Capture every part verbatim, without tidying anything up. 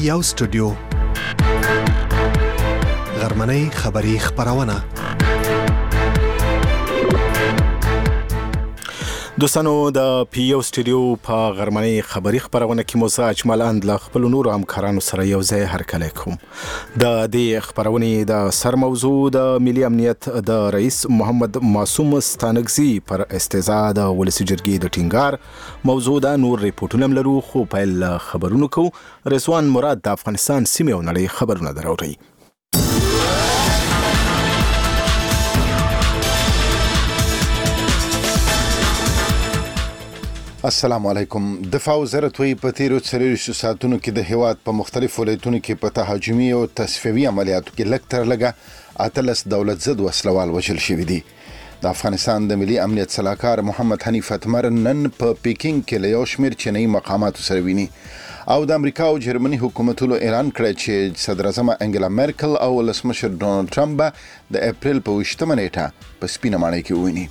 یو سټوډیو غرمنۍ خبری خبرونه. دوستانو د پی یو سټوډیو په غرمنۍ خبری خبرونه کې موسی اجمل اند له خپل نور همکارانو سره یو ځای هرکلی کوم. د دې خبرونې د سر موضوع د ملي امنیت د رئیس محمد معصوم ستانکزي پر استعزا د ولسي جرګې د ټینګار موضوع ده. نور ریپورټونه لرو خو پیل خبرونو کو. رضوان مراد د افغانستان سیمې او نړۍ خبرونه دراوړي. السلام علیکم. دفاع وزارت وی په تیرو څلوېښتو ساعتونو کې د هیواد په مختلفو ولایتونو کې په تهاجمي او تصفیوي عملیاتو کې لږ تر لږه اتلس دولت ضد وسلوال وژل شوي دي. د افغانستان د ملي امنیت سلاکار محمد حنیف اتمر نن په پیکینګ کې له یو شمېر چینایي مقاماتو سره ویني او د امریکا او جرمني حکومتونو اعلان کړی چې صدر اعظم انګلا میرکل او ولسمشر ډونالد ټرمپ د اپریل په اووه نیټه په سپینه ماڼۍ کې وویني.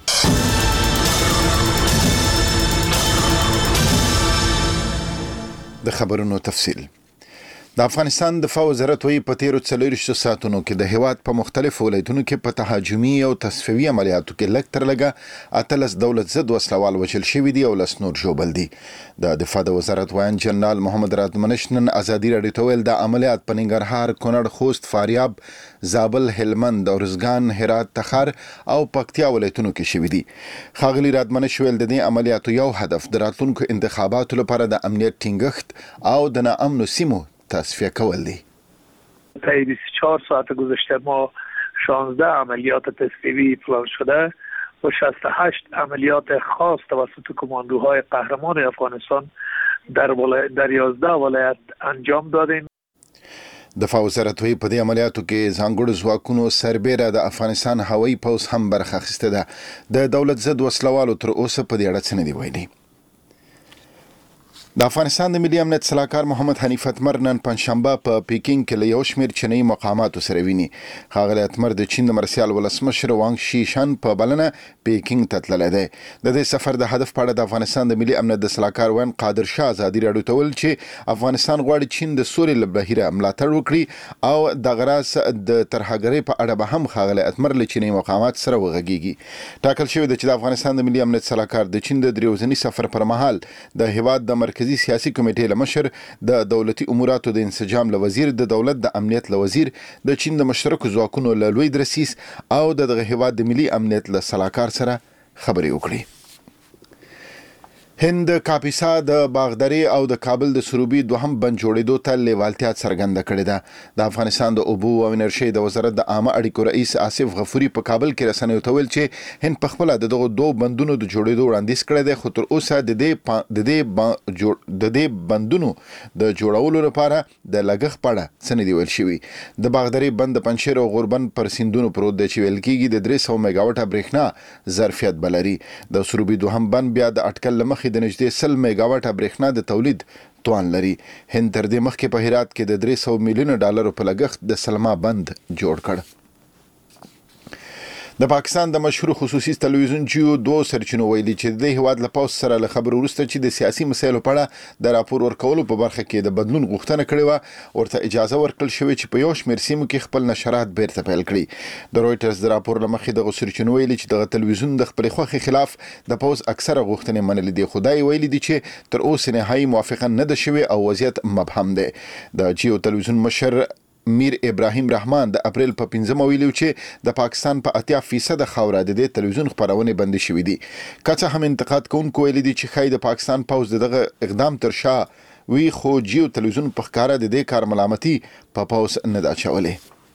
د خبرونو تفصیل. د افغانستان دفاع وزارت وی په تیرو څلوېښتو ساعتونو کې د هیواد په مختلفو ولایتونو کې په تهاجمي او تصفیوي عملیاتو کې لږ تر لږه اتلس دولت ضد وسلوال وژل شوي دي او لس نور ژوبل دي. د دفاع د وزارت وایي جنرال محمد رادمنش نن ازادي راډیو ته ویل د عملیات په ننګرهار، کونړ، خوست، فاریاب، زابل، هلمند، ارزګان، هرات، تخار او پکتیا ولایتونو کې شوي دي. ښاغلي رادمنش ویل د دې عملیاتو یو هدف د راتلونکو انتخاباتو لپاره د امنیت ټینګښت او د ناامنو سیمو تصفیه کول دي. تا بیست و چهار ساعت گذشته ما شانزده عملیات تصفیوی پلان شده و شصت و هشت عملیات خاص توسط کماندوهای قهرمان افغانستان در ولایت در یازده ولایت انجام دادیم. دفاع وزارت وی په دې عملیاتو کې ځانګړو ځواکونو سربیره د افغانستان هوایي پوځ هم برخه اخیسته ده. د دولت ضد وسلوالو تر اوسه په دې اړه څه نه دي ویلي. د افغانستان د ملي امنیت سلاکار محمد حنیف اتمر نن پنځشنبه په پیکینګ کې له یو شمېر چینایي مقاماتو سره ویني. ښاغلی اتمر د چین د مرسیال ولسمشر وانګ شي شن په بلنه پیکینګ ته تللی دی. د دې سفر د هدف په اړه د افغانستان د ملي امنیت د سلاکار وین قادر شاه ازادي راډیو ته ویل چې افغانستان غواړي چین د سولې له بهیره ملاتړ وکړي او دغه راز د ترهګرۍ په اړه به هم ښاغلی اتمر له چینایي مقامات سره وغږیږي. ټاکل شوې ده چې د افغانستان د ملي امنیت سلاکار د چین د درې ورځني سفر پر مهال د هیواد د مرکزي سیاسي کمیټې لمشر د دولتي اموراتو د انسجام له وزیر، د دولت د امنیت له وزیر، د چین د مشترکو ځواکونو له لوی درسیس او د دغه هیواد د ملي امنیت له سلاکار سره خبرې وکړي. هند کاپیسا د باغداري او د کابل د سروبي دوهم بند جوړېدو ته لیوالتیا څرګنده کړې ده. د افغانستان د اوبو او انرژۍ د وزارت د عامه اړیکو رئیس آصف غفوري په کابل کې رسنیو ته ویل چې هند په خپله د دغو دوه بندونو د جوړېدو وړاندیز کړی دی، خو تر اوسه د دې د دې د دې بندونو د جوړولو لپاره د لګښت په اړه څه نه دي ویل شوي. د باغداري بند د پنجشیر او غوربند پر سیندونو پروت دی چې ویل کېږي د درې سوه میګاوټه برېښنا ظرفیت به لري. د سروبي دوهم بند بیا د اټکل له مخې د نږدې سل میګاوټه برېښنا د تولید توان لري. هند تر دې مخکې په هرات کې د درې سوه میلیونه ډالرو په لګښت د سلما بند جوړ کړ. د پاکستان د مشهور خصوصي تلویزیون جیو دوه سرچینو ویلي چې د هیواد له پوز سره له خبرو وروسته چې د سیاسي مسایلو په اړه د راپور ورکولو په برخه کې د بدلون غوښتنه کړې وه، ورته اجازه ورکړل شوې چې په یو شمېر سیمو کې خپل نشرات بیرته پیل کړي. د رویټرز د راپور له مخې دغه سرچینو ویلي چې دغه تلویزیون د خپلې خوښې خلاف د پوز اکثره غوښتنې منلې دي، خو دا یې ویلي دي چې تر اوسه نهایي موافقه نه ده شوې او وضعیت مبهم دی. د جیو تلویزیون مشر میر ابراهیم رحمان د اپریل په پنځمه ویلو چې د پاکستان په اتیا فیصد خاوره د دې تلویزیون خبرونه بند شوې دي. که څه هم انتقاد کوونکو ویلي دي چې ښایي د پاکستان پوځ دغه اقدام تر شا وی، خو جیو تلویزیون په ښکاره د دې کار ملامتي په پوځ نه ده اچولې.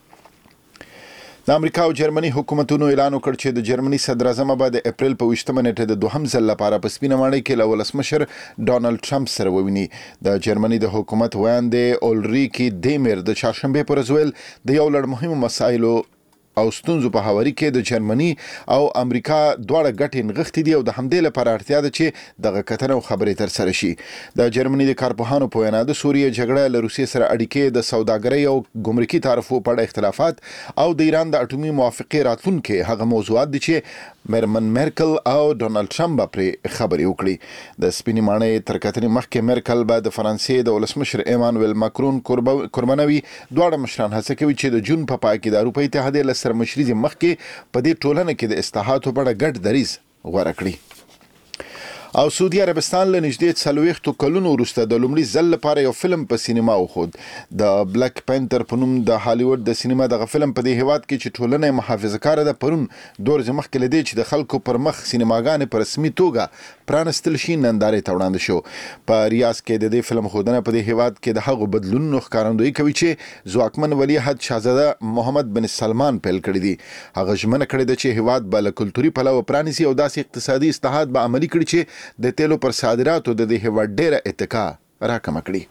د امریکا او جرمني حکومتونو اعلان وکړ چې د جرمني صدر اعظم به د اپریل په اووه نیټه د دوهم ځل لپاره په سپینه ماڼۍ کې له ولسمشر ډونالد ټرمپ سره وویني. د جرمني د حکومت ویاندې اولریکي دیمر د چهارشنبې پر ورځ ویل د یو لړ مهمو مسایلو او ستونزو په هواري کې د جرمني او امریکا دواړه ګټې نغښتې دي او د همدې لپاره اړتیا ده چې دغه کتنه او خبرې تر سره شي. د جرمني د کارپوهانو په وینا د سوریې جګړه له روسیې سره اړیکې د سوداګرۍ او ګمرکي تعرفو په اړه اختلافات او د ایران د اټومي موافقې راتلونکي هغه موضوعات دي چې مرمن مرکل او ډونالد ټرمپ پرې خبرې وکړي. د سپینې ماڼۍ تر کتنې مخکې مرکل به د فرانسې د ولسمشر ایمانویل ماکرون قربانوي. دواړه مشران هڅه کوي چې د جون په پای کې د اروپا اتحادیې له سرمشري مخکې په دې ټولنه کې د اصلاحاتو په اړه ګډ دریځ غوره کړي. او سعودي عربستان له نږدې څلوېښتو کلونو وروسته د لومړي ځل لپاره یو فلم په سینما وخود. د بلیک پینتر په نوم د هالیوډ د سینما دغه فلم په دې هیواد کې چې ټولنه محافظه‌کاره ده پرون دور ځمخ کې لدی چې د خلکو پر مخ سینماګانې په رسمي توګه پرانستل شي نندارې ته وړاندې شو. په ریاض کې د دې فلم خودنه په دې هیواد کې د هغو بدلونونو ښکارندویي کوي چې ځواکمن ولی عهد شاهزاده محمد بن سلمان پیل کړی دی. هغه ژمنه کړې ده چې هیواد به له کلتوري پلوه پرانیسي او داسې اقتصادي اصلاحات به عملي کړي چې د تیلو پر صادراتو د دې هیواد ډیره اتکا راکمه کړي.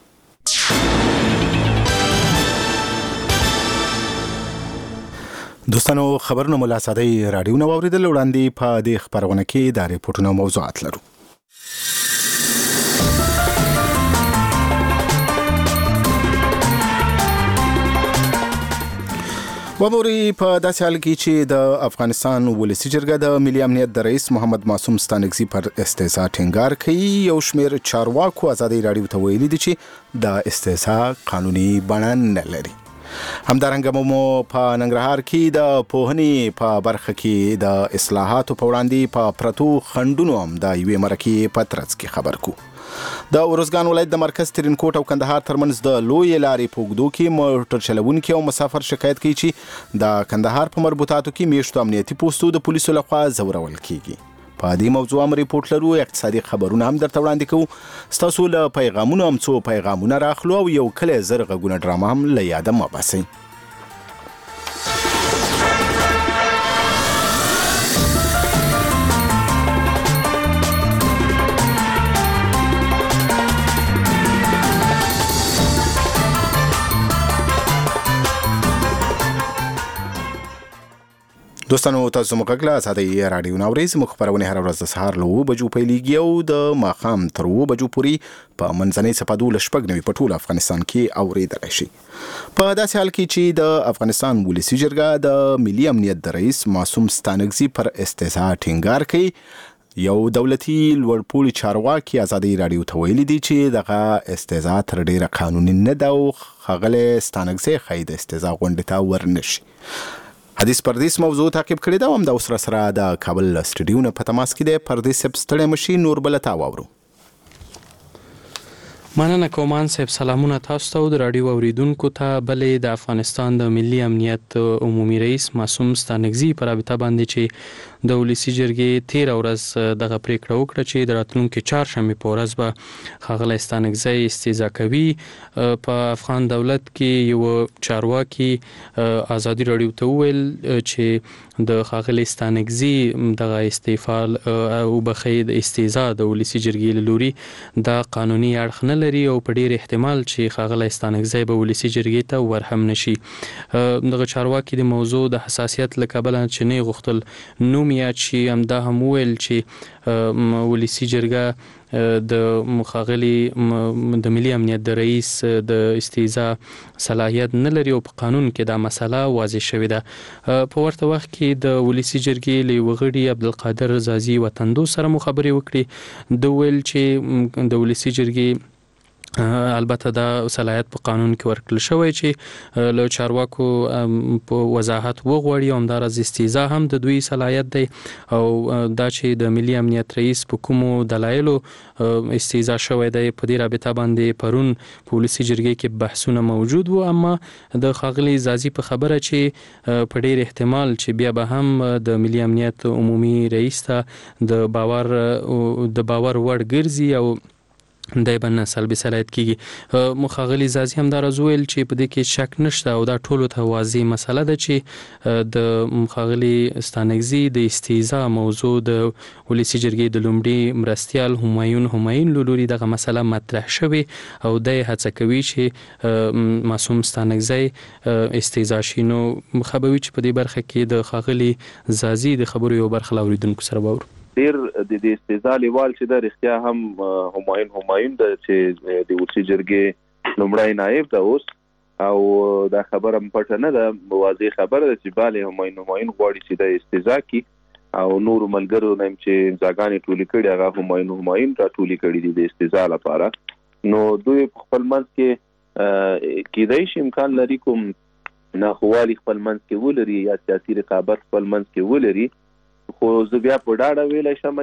دوستانو خبرونه ملا ساده رادیو نو اوریدل وړاندې په دې خبرونه کې د ریپورتونو موضوعات لرو. وبوري په داسې حال کې چې د افغانستان ولسی جرګه د ملي امنیت د رئیس محمد معصوم ستانکزي پر استعزا ټینګار کوي. یو شمېر چارواکو ازادي راډیو ته ویلي دي چې د استعزا قانوني بڼه نه لري. همدارنګه مو په ننګرهار کې د پوهنې په برخه کې د اصلاحاتو په وړاندې په پرتو خندونو هم د یوې مرکې په ترڅ کې خبر کو. د ارزګان ولایت د مرکز ترینکوټ او کندهار ترمنځ د لوی لارې په اوږدو کې موټر چلوونکي او مسافر شکایت کوي چې د کندهار په مربوطاتو کې میشتو امنیتي پوستو د پولیسو لخوا ځورول کیږي. په دې موضوع هم ریپورت لرو. اقتصادي خبرونه هم درته وړاندې کوو. ستاسو له پیغامونو هم څو پیغامونه راخلو او یو کله زر غږونه ډرامه هم له یاده مه باسئ. دوستانو تاسو موږ غږ له ازادي راډیو نو ورځ مخ خبرونه هر ورځ د سهار له اوه بجو پیلېږي او د ماښام تر اوه بجو پورې په منځنۍ صفحه دولس شپږ نوي په ټول افغانستان کې اوریدلی شي. په داسې حال کې چې د افغانستان ولسی جرګه د ملي امنیت د رئیس معصوم ستانکزي پر استعزا ټینګار کوي. یو دولتي لوړپوړي چارواکي ازادي راډیو ته ویلي دي چې دغه استعزا تر ډیره قانوني نه ده او ښاغلی ستانکزي ښایي د استعزا غونډې ته ورنشي. حدیث پردیس موضوع تعقیب کړی دا هم د اوس سره د کابل سټډیو نه په تماس کې دی. پردیس صاحب ستړی مشي نور بل تا واورو. مننه کومان صاحب، سلامونه تاسو ته او د راډیو اوریدونکو ته. بلې د افغانستان د ملي امنیت عمومي رئیس معصوم ستانکزي په رابطه باندې چې د ولسی جرګې تیر ورځ دغه پریکړه وکړه چې د راتلونکي چهارشنبې په ورځ به ښاغلی ستانکزي استعزا کوي. په افغان دولت کې یو چارواکي ازادي راډیو ته وویل چې د ښاغلي ستانکزي دغه استعفا او بخۍ د استعزا د ولسی جرګې له لوري دا قانوني اړخ نه لري او په ډیر احتمال چې ښاغلی ستانکزي به ولسی جرګې ته ورهم نشي. دغه چارواکي د موضوع د حساسیت له کبله چې نه غوښتل نوم یا چې همدا هم وویل چې ولسی جرګه د ښاغلي د ملي امنیت د رئیس د استعزا صلاحیت نه لري او په قانون کې دا مسله واضح شوې ده. په ورته وخت کې د ولسی جرګې له یوه غړي عبدالقادر زازي وطندو سره مو خبرې وکړې. د ویل چې د ولسی جرګې البته دا صلاحیت په قانون کې ورکړل شوی چې له چارواکو په وضاحت وغواړي. همداراز استعزا هم د دوی صلاحیت دی او دا چې د ملي امنیت رئیس په کومو دلایلو استعزا شوی دی په دې رابطه باندې پرون په ولسی جرګې کې بحثونه موجود وو. اما د ښاغلي زازي په خبره چې په ډیر احتمال چې بیا به هم د ملي امنیت عمومي رئیس ته د باور د باور وړ ګرځي او د بن سلبي صلاحیت کیږي. مخاغلی زازي هم دا رازویل چې په دې کې شک نشته او دا ټولو ته واضح مسله ده چې د مخاغلی ستانکزي د استیزا موضوع د ولسی جرګې د لومړي مرستيال همایون همایون لوري دغه مسله مطرح شوه او د هڅه کوي چې معصوم ستانکزي استیزا شینو خبروي چې په دې برخه کې د خاغلی زازي د خبرو یو برخه اوریدونکو سره وور ډیر د دې استیزا لیوال چې د رښتیا هم همایون همایون د چې د ولسی جرګې لومړی نائب ده اوس او دا خبره پټه نه ده واضح خبره ده چې bale همایون همایون غواړي چې د استیزا کی او نور ملګرو نیم چې ځاګانې ټولې کړي هغه همایون همایون را ټولې کړي دي د استیزا لپاره. نو دوی خپل منځ کې کېدای شي امکان لري کوم ناخوالي خپل منځ کې ولري یا سیاسي رقابت خپل منځ کې ولري، خو زه بیا په ډاډه ویلی شم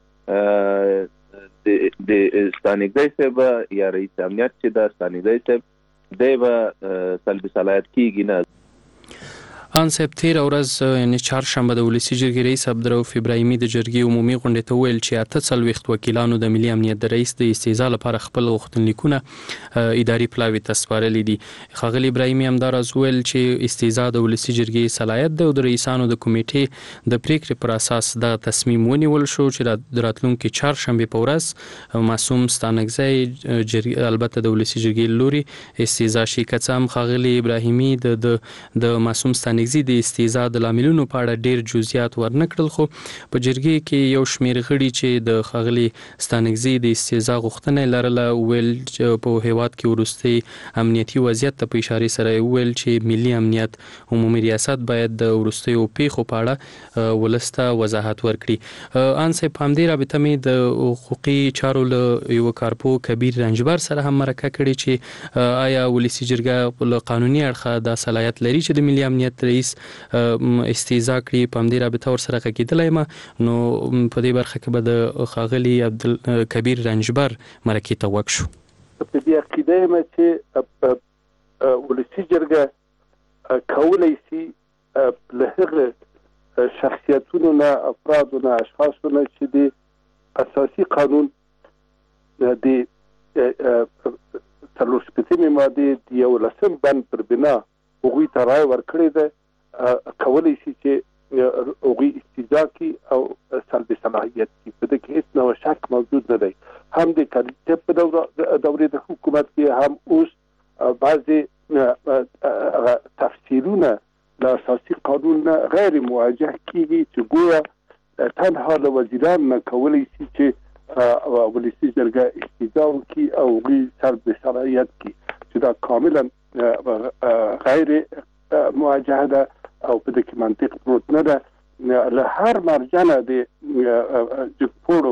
چې د ستانکزی صاحب یا رئیس امنیت چې د ستانکزی صاحب دی به سلبي صلاحیت کیږي نه. ان صاحب تیر ورځ یعنی چهارشنبه د ولسی جرګې رئیس عبدالرؤف ابراهیمي د جرګې عمومي غونډې ته ویل چې اته څلوېښت وکیلانو د ملي امنیت د رئیس د استیزا لپاره خپل غوښتنلیکونه اداري پلاوي ته سپارلي دي. ښاغلي ابراهیمي هم دا راز ویل چې استیزا د ولسی جرګې صلاحیت ده او د رئیسانو د کمیټې د پریکړې پر اساس د تصمیم ونیول شو چې د راتلونکي چهارشنبه په ورځ معصوم ستانکزی جرګې البته د ولسی جرګې لوري استیزا شي. که څه هم ښاغلي ابراهیمي د د معصوم ستانکزی د استیزا د لاملونو په اړه ډیر جزئیات ورنکړل، خو په جرګې کې یو شمیر غړي چې د خاغلی ستانکزی د استیزا غوښتنه لرله ویل چې په هیواد کې ورستي امنیتي وضعیت ته په اشاره سره ویل چې ملي امنیت عمومي ریاست باید د ورستي او پیښو په اړه ولسته وضاحت ورکړي. ان سه په همدې رابطه مې د حقوقي چارو له یو کارپو کبیر رنجبر سره هم مرکه کړې چې آیا ولسی جرګه له قانوني اړخه د صلاحیت لري چې د ملي امنیت رئیس استیزا کړي. په همدې رابطه ور سره کېدلای ما نو په دې برخه کې به د خاغلی عبد کبیر رنجبر مرکه ته وښو. په دې عقیده مې چې ولسی جرګه کولای شي له هغه شخصیتونو نه افرادو نه اشخاصو نه چې د اساسي قانون د څلور شپږمې ماده د یولسم بند پر بنا هغوی ته رای ورکړې ده کولای شي چې هغوی استیزا کی او سلبي صلاحیت کی. په دې کې هیڅ نوع شک موجود نه دی. هم د کارتیب په دورې د حکومت کې هم اوس بعضې تفسیرونه له اساسي قانون غیر مواجه کیږي چې ګویا تنها له وزیران نه کولای شي چې ولسی جرګه استیزا وکړي او هغوی سلبي صلاحیت کی، چې دا کاملا غیر مواجهه ده او په دې کې منطق پروت نه ده. له هر مرجانه د جګپوړو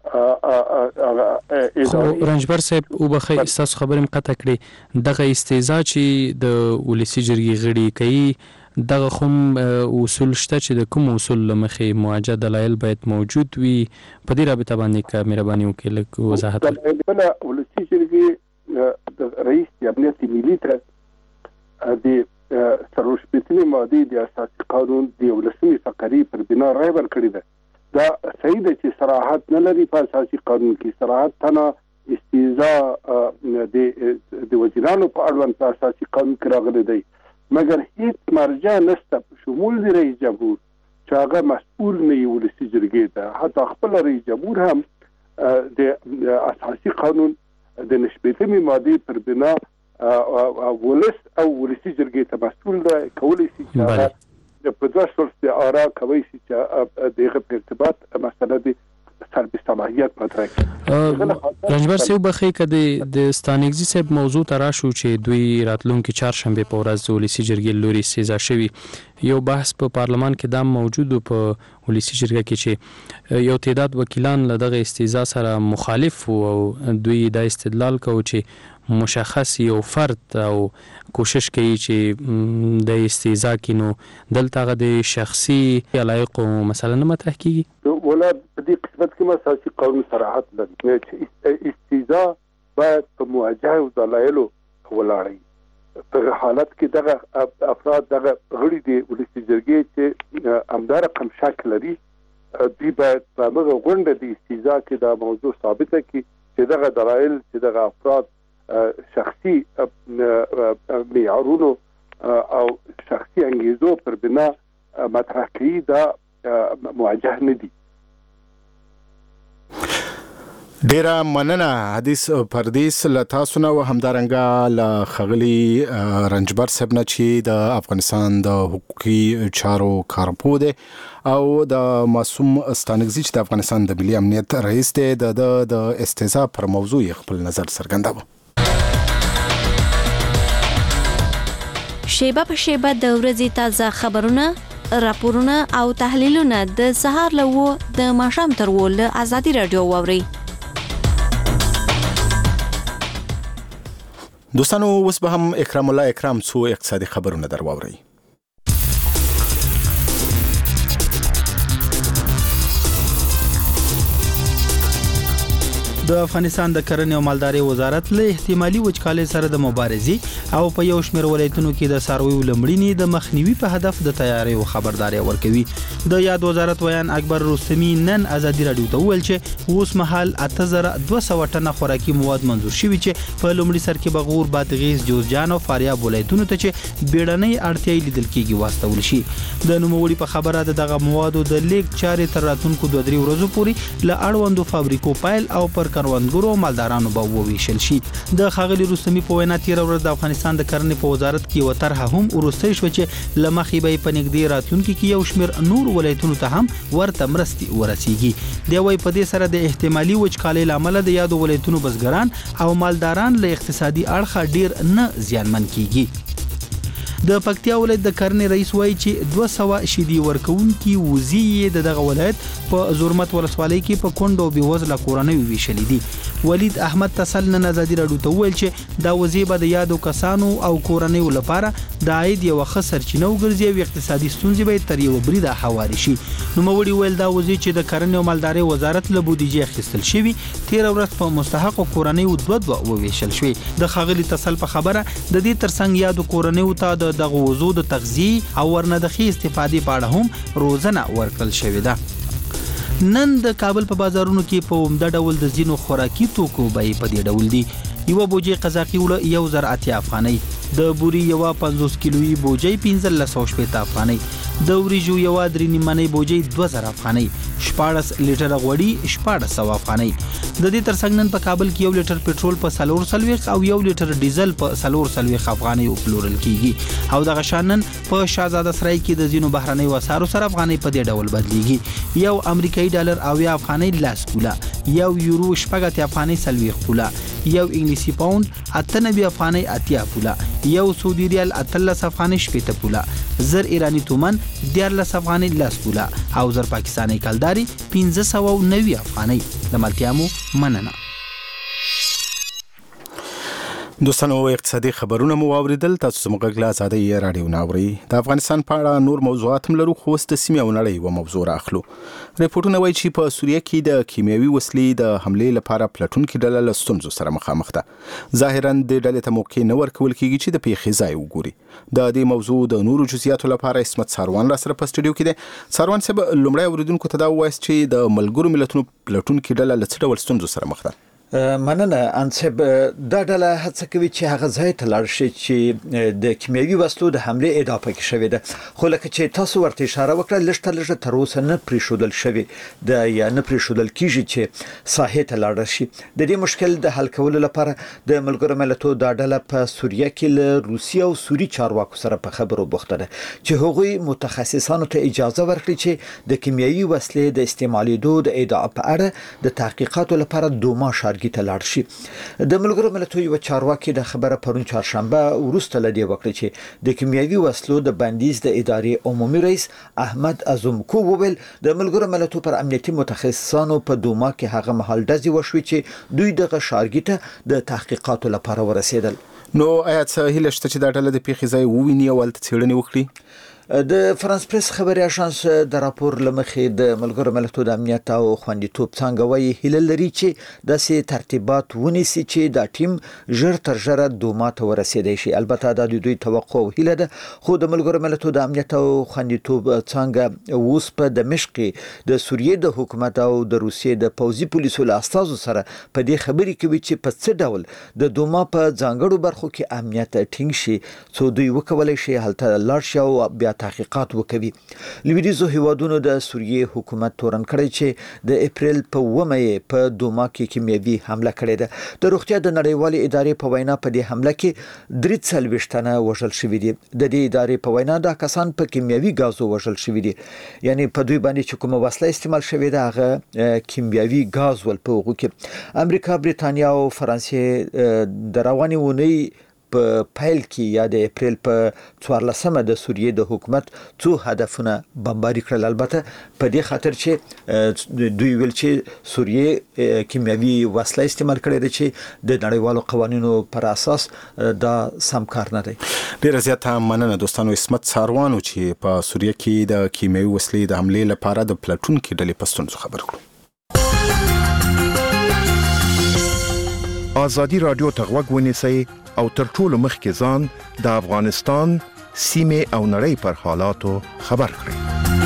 رنجبر صاحب او بخې استاسو خبرې مقطع کړې دغه استیزا چې د ولسی جرګې غړي کوي دغه کوم اصول شته چې د کوم اصول لمخې مواجه دلایل باید موجود وي. په دې رابطه باندې کا مهرباني وکړئ لکه وضاحت وکړئ. ولسی جرګې د رئیس امنیت ملي ته د څلور شپږمې ماده د اساسي قانون د یولسمې فقرې پر بنا رای ورکړې ده. دا صحیح ده چې صراحت نه لري په اساسي قانون کې. صراحت تنه استیزا د د وزیرانو په اړوند په اساسي قانون کې راغلی دی، مګر هیڅ مرجع نشته په شمول د رئیس جمهور چې هغه مسؤل نه وي ولسی جرګې ته. حتی خپل رئیس جمهور هم د اساسي قانون د نشپېتمې مادې پر بنا ولس او ولسی جرګې ته مسؤل ده. کولای شي چې په دوه څلوېښت آرا کوي چې دغه په ارتباط مسله د سلبي صلاحیت مطرح کړي. رنجبر صاحب بخې کده د ستانکزی صاحب موضوع تراشو چې دوی راتلونکي چهارشنبه په ورځ د ولسی جرګې لوري استیزا شوی. یو بحث په پارلمان کې دا موجود په ولسی جرګه کې چې یو تعداد وکیلان له دغه استیزا سره مخالف او دوی دا استدلال کوي چې مشخص یو فرد او کوشش کوي چې د استیزا کینو دلته د شخصي علایق مثلا نه مطرح کیږي. ولا په دې قسمت کې اساسي قانون صراحت لري چې استیزا باید په مواجهه او دلایلو ولاړی. په حالت کې دغه افراد دغه غړي دي ولسی جرګې چې همدار رقم شک لري دوی باید په هغه غونډه د استیزا کې دا موضوع ثابته کړي چې دغه دلایل چې دغه افراد شخصي معیارونو او شخصي انګیزو پر بنا مطرح کوي دا موجه نه دي. ډیره مننه حدیث پردیس له تاسو نه او همدارنګه له ښاغلي رنجبر صاحب نه چې د افغانستان د حقوقي چارو کارپوه دی او د معصوم ستانکزي چې د افغانستان د ملي امنیت رئیس دی د د استهزاء پر موضوع خپل نظر څرګنداوه. شیبه په شیبه د ورځې تازه خبرونه، راپورونه او تحلیلونه د سهار له و د ماښام تر و له ازادي رادیو واورئ. دوستانو اوس به هم اکرام الله اکرام څو اقتصادي خبرونه در واورئ. د افغانستان د کرنې او مالدارۍ وزارت له احتمالي وچکالۍ سره د مبارزې او په یو شمېر ولایتونو کې د څارویو لمړینې د مخنیوي په هدف د تیاری او خبرداري ورکوي. د یاد وزارت ویان اکبر رستمی نن ازادي رادیو ته وویل چې اوس مهال اته زره دوه سوه ټنه خوراکي مواد منظور شوي چې په لومړي سر کې بغور، بادغیس، جوزجان او فاریاب ولایتونو ته چې بیړنۍ اړتیاوې لیدل کېږي واستول شي. د نوموړي په خبره د دغه موادو د لیږد چارې تر راتلونکو دوه درې ورځو پورې له اړوندو فابریکو پیل او پر کروندګرو او مالدارانو به وویشل شي. د ښاغلي رستمی په وینا تیر ورځ د افغانستان د کرنې په وزارت کې یو طرحه هم وروستۍ شوه چې له مخې به په نږدې راتلونکي کې یو شمېر نور ولایتونو ته هم ورته مرستې ورسیږي. دی وايي په دې سره د احتمالي وچکالۍ له امله د یادو ولایتونو بزګران او مالداران له اقتصادي اړخه ډیر نه زیانمن کیږي. د پکتیا ولایت د کرنې رئیس وایي چې دوه سوه شیدې ورکوونکي وزې د دغه ولایت په زرمت ولسوالۍ کې په کونډو او بېوزله کورنیو ویشلې دي. ولید احمد تسل نن ازادي راډیو ته وویل چې دا وزې به د یادو کسانو او کورنیو لپاره د عاید یوه ښه سرچینه وګرځي او اقتصادي ستونزې به یې تر یوه بریده هوارې شي. نوموړي ویل دا وزې چې د کرنې او مالدارۍ وزارت له بودیجې اخیستل شوي تېره ورځ په مستحقو کورنیو دوه دوه وویشل شوې. د ښاغلي تسل په خبره د دې ترڅنګ یادو کورنیو ته د دغه وزو د تغذیې او ورندخي استفادې په اړه هم روزنه ورکړل شوې ده. نن د کابل په بازارونو کې په عمده ډول د ځینو خوراکي توکو بیې په دې ډول دي. یوه بوجۍ قزاقي وړه یو زر اتیا افغانۍ، د بوري یوه پنځوس کیلویي بوجۍ پنځلس سوه شپېته افغانۍ، د وریجو یوه درې نیمنۍ بوجۍ دوه زره افغانۍ، شپاړس لیټره غوړي شپاړس سوه افغانۍ. د دې ترڅنګ نن په کابل کې یو لیټر پټرول په څلور څلوېښت او یو لیټر ډیزل په څلور څلوېښت افغانۍ وپلورل کیږي. او دغه شان نن په شهزاده سرای کې د ځینو بهرنیو اسعارو سره افغانۍ په دې ډول بدلیږي. یو امریکایي ډالر اویا افغانۍ لس پوله، یو یورو شپږ اتیا افغانۍ څلوېښت پوله، یو انګلیسي پاوند اته نوي افغانۍ اتیا پوله، یو سعودي ریال اتلس افغانۍ شپېته پوله، زر ایرانی تومن دیارلس افغانۍ لس پوله او زر پاکستاني کلداري پنځه سوه نوي افغانۍ. د ملتیا مو مننه. دوستانو اقتصادي خبرونه مو واوریدل. تاسو زموږ غږ له ازادۍ راډیو نه اورئ. د افغانستان په اړه نور موضوعات هم لرو، خو اوس د سیمې او نړۍ یوه موضوع راخلو. ریپورټونه وایي چې په سوریه کې د کیمیاوي وسلې د حملې لپاره پلټونکې ډله له ستونزو سره مخامخ ده. ظاهراً دې ډلې ته موقع نه ورکول کېږي چې د پیښې ځای وګوري. د دې موضوع د نورو جزئیاتو لپاره اسمت ساروان را سره په سټوډیو کې دی. ساروان صاحب، لومړی اوریدونکو ته دا ووایاست چې د ملګرو ملتونو پلټونکې ډله له څه ډول ستونزو سره مخ ده؟ مننه انصب. دا ډله هڅه کوي چې هغه ځای ته لاړ شي چې د کیمیاوي وسلو د حملې ادعا پکې شوې ده، خو لکه چې تاسو ورته اشاره وکړه لږ تر لږه تر اوسه نه پرېښودل شوې ده یا نه پرېښودل کېږي چې ساحې ته لاړ شي. د دې مشکل د حل کولو لپاره د ملګرو ملتونو دا ډله په سوریه کې له روسیې او سوري چارواکو سره په خبرو بوخته ده چې هغوی متخصصانو ته اجازه ورکړي چې د کیمیاوي وسلې د استعمالېدو د ادعا په اړه د تحقیقاتو لپاره دوما شارګي ته لاړ شي. د ملګرو ملتونو یو چارواکي د خبره پرون چهارشنبه وروسته لدی وکړه چې د کیمیاوي وسلو د بندیز د ادارې عمومي رئیس احمد ازمکو وویل د ملګرو ملتونو پر امنیتي متخصصانو په دوما کې هغه مهال ډزې وشوي چې دوی دغه شارګي ته د تحقیقاتو لپاره ورسېدل. نو آیا څه هیله شته چې دا ډله د پیښې ځای وویني او هلته څېړنې وکړي؟ د فرانس پریس خبري اژانس د راپور لمخې د ملګرو ملتونو د امنیت او خوندیتوب څنګه وایي هیله لري چې داسې ترتیبات ونیسي چې دا ټیم ژر تر ژره دوما ته ورسېدای شي. البته دا د دوی توقع او هیله ده، خو د ملګرو ملتونو د امنیت او خوندیتوب څنګه اوس په دمشق د سوریې د حکومت او د روسیې د پوځي پولیسو له استازو سره په دې خبرې کوي چې په څه ډول د دوما په ځانګړو برخو کې امنیت ټینګ شي څو دوی وکولای شي هلته لاړ شي او بیا تحقیقات وکوي. لویدیځو هیوادونو د سوریې حکومت تورن کړی چې د اپریل په اوومه په دوما کې کیمیاوي حمله کړې ده. د روغتیا د نړیوالې ادارې په وینا په دې حمله کې درې څلوېښت تنه وژل شوي دي. د دې ادارې په وینا دا کسان په کیمیاوي غازو وژل شوي دي، یعنی په دوی باندې چې کومه وسله استعمال شوې ده هغه کیمیاوي غاز ول په هغه کې. امریکا، بریتانیا او فرانسې د رواني ونی په پیل کې یا د اپریل په څوارلسمه د سوریې د حکومت څو هدفونه بمباري کړل، البته په دې خاطر چې دوی ویل چې سوریې کیمیاوي وسله استعمال کړې ده چې د نړیوالو قوانینو پر اساس دا سم کار نه دی. ډیره زیاته مننه دوستانو. اسمت ساروانو چې په سوریې کې د کیمیاوي وسلې د حملې لپاره د پلاتون کې ډلې پستونزو خبر کړو. آزادی رادیو ته غوږ ونیسئ او تر ټولو مخکې ځان د افغانستان سیمې او نړۍ پر حالاتو خبر کړئ.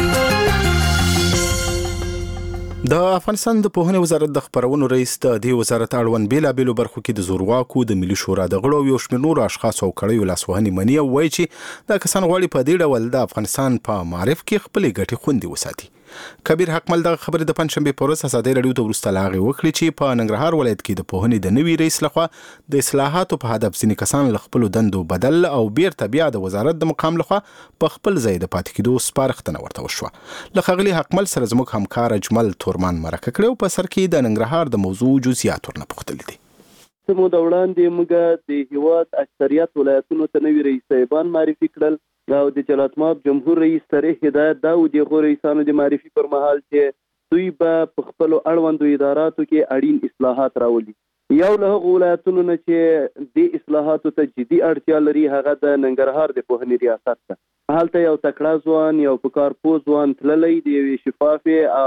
د افغانستان د پوهنې وزارت د خبرونو رئیس د دې وزارت اړوند بیلابېلو برخو کې د زورواکو د ملي شورا د غړو او یو شمېر نورو اشخاصو او کړیو لاسوهنې مني او وایي چې دا کسان غواړي په دې ډول د افغانستان په معرف کې خپلې ګټې خوندي وساتي. کبیر حکمل د خبرې د پنځشنبه په ورځ ازادي رادیو ته وروسته لاغې وکړي چې په ننګرهار ولایت کې د پوهنې د نوي رئیس لخوا د اصلاحاتو په هدف ځینې کسان له خپلو دندو بدل او بیرته بیا د وزارت د مقام لخوا په خپل ځای د پاتې کېدو سپارښتنه ورته وشوه. له ښاغلي حکمل سره زموږ همکار اجمل تورمان مرکه کړې او په سر کې د ننګرهار د موضوع جزئیات ورنه پوښتلي دي. سمو د وړاندې موږ د هیواد اکثریت ولایتونو ته نوي رئیس صاحبان معرفي کړل او د جلات ماب جمهور رئیس سره هدایت دا و د غو رئیسانو د معرفي پر مهال چې دوی به په خپل اړوندو اداراتو کې اړین اصلاحات راولي. یو له هغو ولایتونو نه چې د اصلاحاتو ته جدي اړتیا لري هغه د ننګرهار د پوهنې ریاست ده. هلته یو تکړه ځوان یو په کار پوه ځوان تللی د یوې شفافې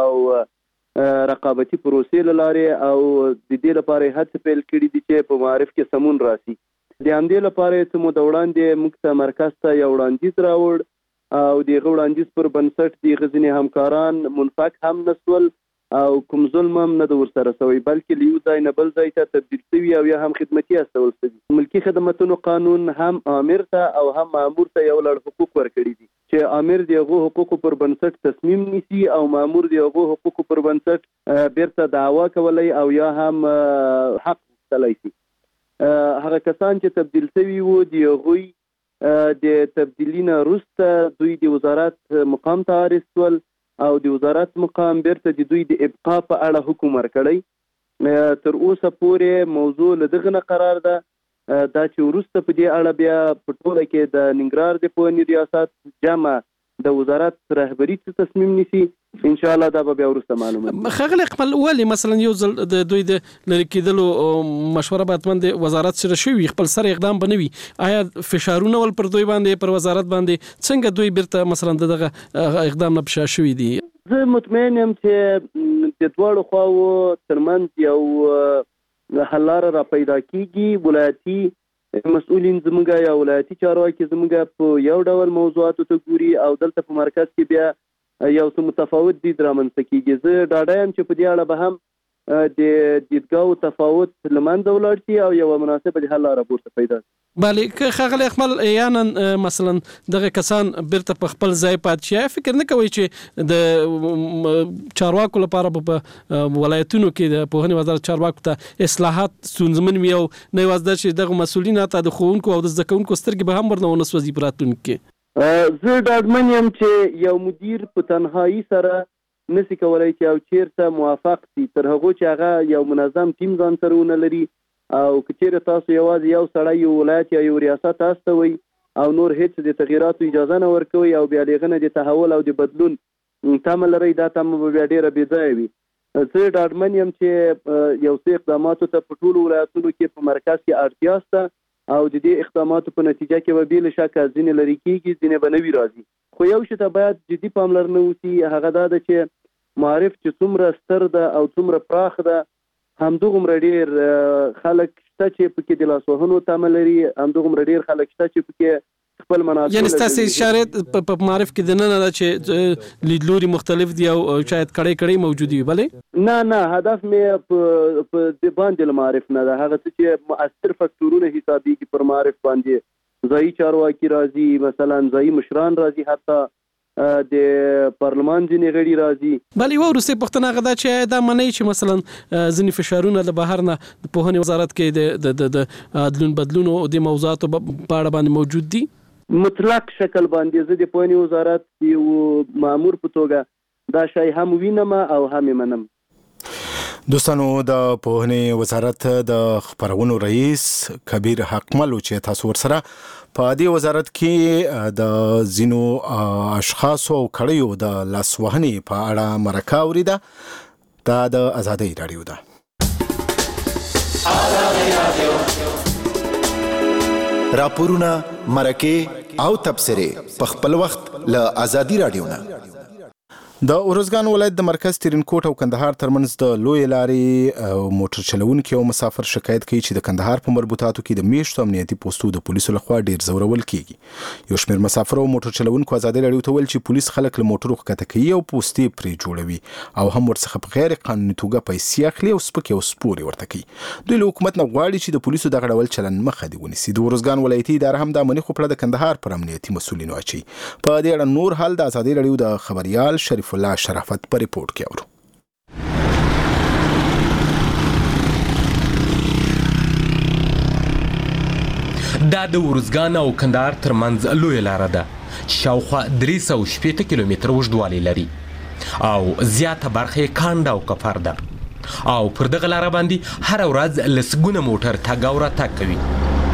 او رقابتي پروسې له لارې او د دې لپاره هڅې پیل کړي دي چې په معرف کې سمون راسي. د همدې لپاره چې مو د وړاندې موږ ته مرکز ته یو وړاندیز راوړ او د هغه وړاندیز پر بنسټ د غزنی همکاران منفک هم نسول او کوم ظلم هم نه د ورسره سوی بلکې لیو ځای نه بل ځای ته تبدیل شوي او یا هم خدمتي استول شوي. ملکی خدماتو قانون هم امر ته او هم مامور ته یو لړ حقوق ورکړي دي چې امر د هغو حقوقو پر بنسټ تصمیم نیسي او مامور د هغو حقوقو پر بنسټ بیرته دعوا کولای او یا هم حق تلای شي. هغه کسان چې تبدیل شوي وو د هغوی د تبدیلي نه وروسته دوی د وزارت مقام ته عارض شول او د وزارت مقام بیرته د دوی د ابقا په اړه حکم ورکړی. تر اوسه پورې موضوع له دغه نه قرار ده دا چې وروسته په دې اړه بیا په ټوله کې د ننګرهار د پوهنې ریاست جمع د وزارت رهبری ته تصمیم نیسي. ان شاء الله دا به بیا ورسته معلومه. خغل خپل ولی مثلا یو ځل د دوی د لری کېدلو مشوره باتمن د وزارت سره شوی خپل سره اقدام بنوي، آیا فشارونه ول پر دوی باندې پر وزارت باندې څنګه دوی بیرته مثلا دغه اقدام نه پښه شوی دي؟ زه مطمئن یم چې د دوړو خواو ترمنځ یو حل لاره را پیدا کیږي. ولایتي مسؤلین زموږه یا ولایتي چارواکي زموږه په یو ډول موضوعاتو ته ګوري او دلته په مرکز کې بیا یو څه متفاوت دي درامنځته کیږي. زه ډاډه یم چې په دې اړه به هم د دیدګاو تفاوت لمنځه ولاړ شي او یو مناسبه د حل لاره پورته پیدا شي. بله که خغل اخمل یانا مثلا دغه کسان بیرته په خپل ځای پات شي، فکر نه کوي چې د چارواکو لپاره په ولایتونو کې د پوهنې وزارت چارواکو ته اصلاحات ستونزمن وي او نه یوازې چې دغه مسؤلین ته د ښوونکو او د زده کوونکو سترګې به هم ورنه ونسوځي په راتلونکي کې؟ زه ډاډمن یم چې یو مدیر په تنهایی سره نسی کولای چې او چیرته موافق شي تر هغه چې هغه یو منظم ټیم ځان سره ونه لري او کچېره تاسو یوازې یو سړی یو ولایت یا یو ریاست استوي او نور هیڅ د تغییراتو اجازه نه ورکوي او بیا لغنه د تحول او د بدلون تمه لري، دا تمه به ډیره بې ځایه وي. زه ډاډمن یم چې یو څه اقداماتو ته په ټولو ولایتونو کې په مرکز کې اړتیا شته او د دې اقداماتو په نتیجه کې به بل شکه ځینې لري کېږي ځینې به نوي راځي. خو یو شی ته باید جدي پاملرنه وشي، هغه دا ده چې معارف چې څومره ستر ده او څومره پراخ ده، همدغومره ډېر خلک شته چې پکې د لاسوهنو تمه لري، همدغومره ډېر خلک شته چې پکې خپل مناسب یعنی ستاسو شرایط په معرف کې د نه نه چې لیدلوري مختلف دي او شاید کړي کړي موجود وي. بلې نه نه هدف مې په د باندې معرف نه ده، هغه چې مؤثر فاکتورونه حسابيږي پر معرف باندې ځای چارواکي راځي، مثلا ځای مشران راځي، حتی د پارلمان ځینې غړي راځي. بلې یو وروستۍ پوښتنه هغه ده چې دا منئ چې مثلا ځینې فشارونه د بهر نه د پوهنې وزارت کې د د عدلون بدلون او د موضوعاتو په اړه باندې موجود دي؟ مطلق شکل باندې زه د پوهنې وزارت یو مامور په توګه دا شی هم وینم او هم منم. دوستانو د پوهنې وزارت د خبرونو رئیس کبیر حقمل چې تاسو ورسره په دې وزارت کې د زینو اشخاصو او کړیو د لاسوهنې په اړه مرکه اوریده. دا د آزادۍ رادیو ده. راپورونه، مرکه او تبصره په خپل وخت له آزادۍ رادیو نه. د ارزګان ولایت د مرکز ترینکوټ او کندهار ترمنځ د لوی لارې او موټر چلوونکي او مسافر شکایت کوي چې د کندهار په مربوطاتو کې د میشتو امنیتي پوسټو د پولیسو لخوا ډیر زورول کیږي. یو شمېر مسافر او موټر چلوونکو آزادۍ رادیو ته ویل چې پولیس خلک له موټرو ښکته کوي او پوسټې پرې جوړوي او هم ورڅخه په غیر قانوني توګه پیسې اخلي او سپکې او سپورې ورته کوي. دوی له حکومت نه غواړي چې د پولیسو دغه ډول چلند مخه دې ونیسي. د ارزګان ولایتي اداره هم د امنیتي خپله د کندهار پر امنیتي مسؤلینو اچي. په دې اړه نور حال د آزادۍ رادیو د خبريال شریف الله شرافت په ریپورت کې اورو. دا د ارزګان او کندهار ترمنځ لوی لار ده چې شاوخوا درې سوه شپېته کیلومتره اوږدوالی لري او زیاته برخه یې کانډه او کفر ده او پر دغه لاره باندې هره ورځ لسګونه موټر تګ او راتګ کوي.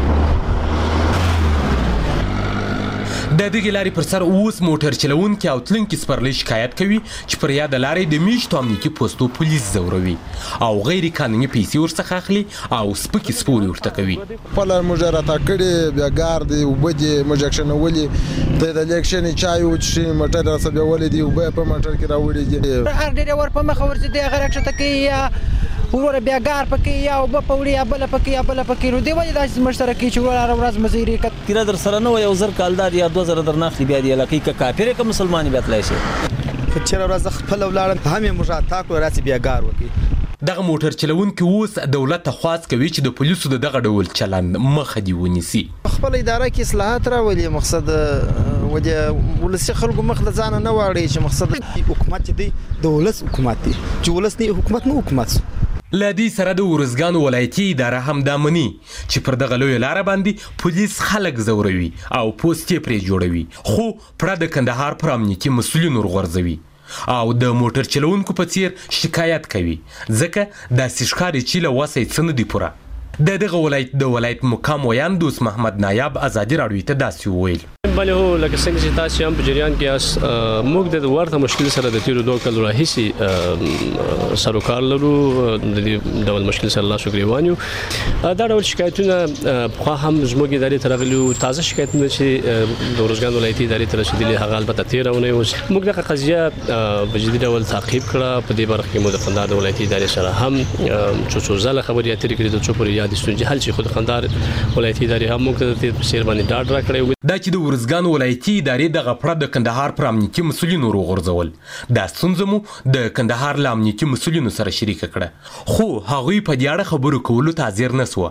د دغې لارې پر سر اوس موټر چلوونکي او تلونکي سپرلي شکایت کوي چې پر یاده لارې د میشتو امنیتي پوستو پولیس زوروي او غیر قانوني پیسې ورڅخه اخلي او سپکې سپورې ورته کوي. خپله موږ راته کړي، بیا ګار دی، اوبه دي، موږ اکشنولي، د الیکشن چای وڅښي، موټر راسه بیولې دي، اوبه په موټر کې راوړي دي. هر ډېر ور په مخه ورځي دی، هغه راکښته کوي یا وروره بیا ګار پکې یا اوبه په وړي یا بله پکې یا بله پکې. نو دې ولې داسې مشترکي چې وروره هره ورځ مزیري کت کیره در سره نه وي، یو زر کالدار یا دوه زره در نه اخلي، بیا د علاقې که کافر که مسلمان بیا تللی شي. که چېرې ورځ خپله ولاړم هم یې موږ اتا کړو راسي بیا ګار وکړي. دغه موټر چلوونکي اوس دولت ته خواست کوي چې د پولیسو د دغه ډول چلند مخه دې ونیسي. خپل اداره کې اصلاحات راولي، مقصد ولې ولسي خلکو مخ له ځانه نه واړي چې مقصد حکومت دی د ولس حکومت دی، چې ولس نه حکومت نه حکومت. له دې سره د ارزګان ولایتي اداره هم دا مني چې پر دغه لویه لاره باندې پولیس خلک زوروي او پوستې پرې جوړوي، خو پړه د کندهار پر امنیتي مسؤلینو ورغورځوي او د موټر چلوونکو په څیر شکایت کوي، ځکه داسې ښکاري چې له وسه یې څه نه دي پوره. د دغه ولایت د ولایت مقام ویان دوست محمد نایاب آزادي راډیو ته داسې وویل. بلې هو لکه څنګه چې تاسو هم په جریان کې یاست، موږ د ورته مشکل سره د تیرو دوه کلو راهیسې سروکار لرو، د دې ډول مشکل سره لاس وګریوان یو. دا ډول شکایتونه خو هم زموږ ادارې ته راغلي، تازه شکایتونه چې د ارزګان ولایتي ادارې ته رسېدلي هغه البته تېره اونۍ اوس موږ دغه قضیه په جدي ډول تعقیب کړه. په دې برخه کې مو د کندهار د ولایتي ادارې سره هم څو څو ځله خبرې اترې کړې، د څو پورې د ستونزې حل شي. خو د کندهار ولایتي ادارې هم موږ ته د دې په څېر باندې ډاډ راکړی. دا چې د ارزګان ولایتي ادارې دغه پړه د کندهار پر امنیتي مسؤلینو وغورځول، دا ستونزه مو د کندهار له امنیتي مسؤلینو سره شریکه کړه، خو هغوی په دې اړه خبرو کولو ته حاضر نه سوه.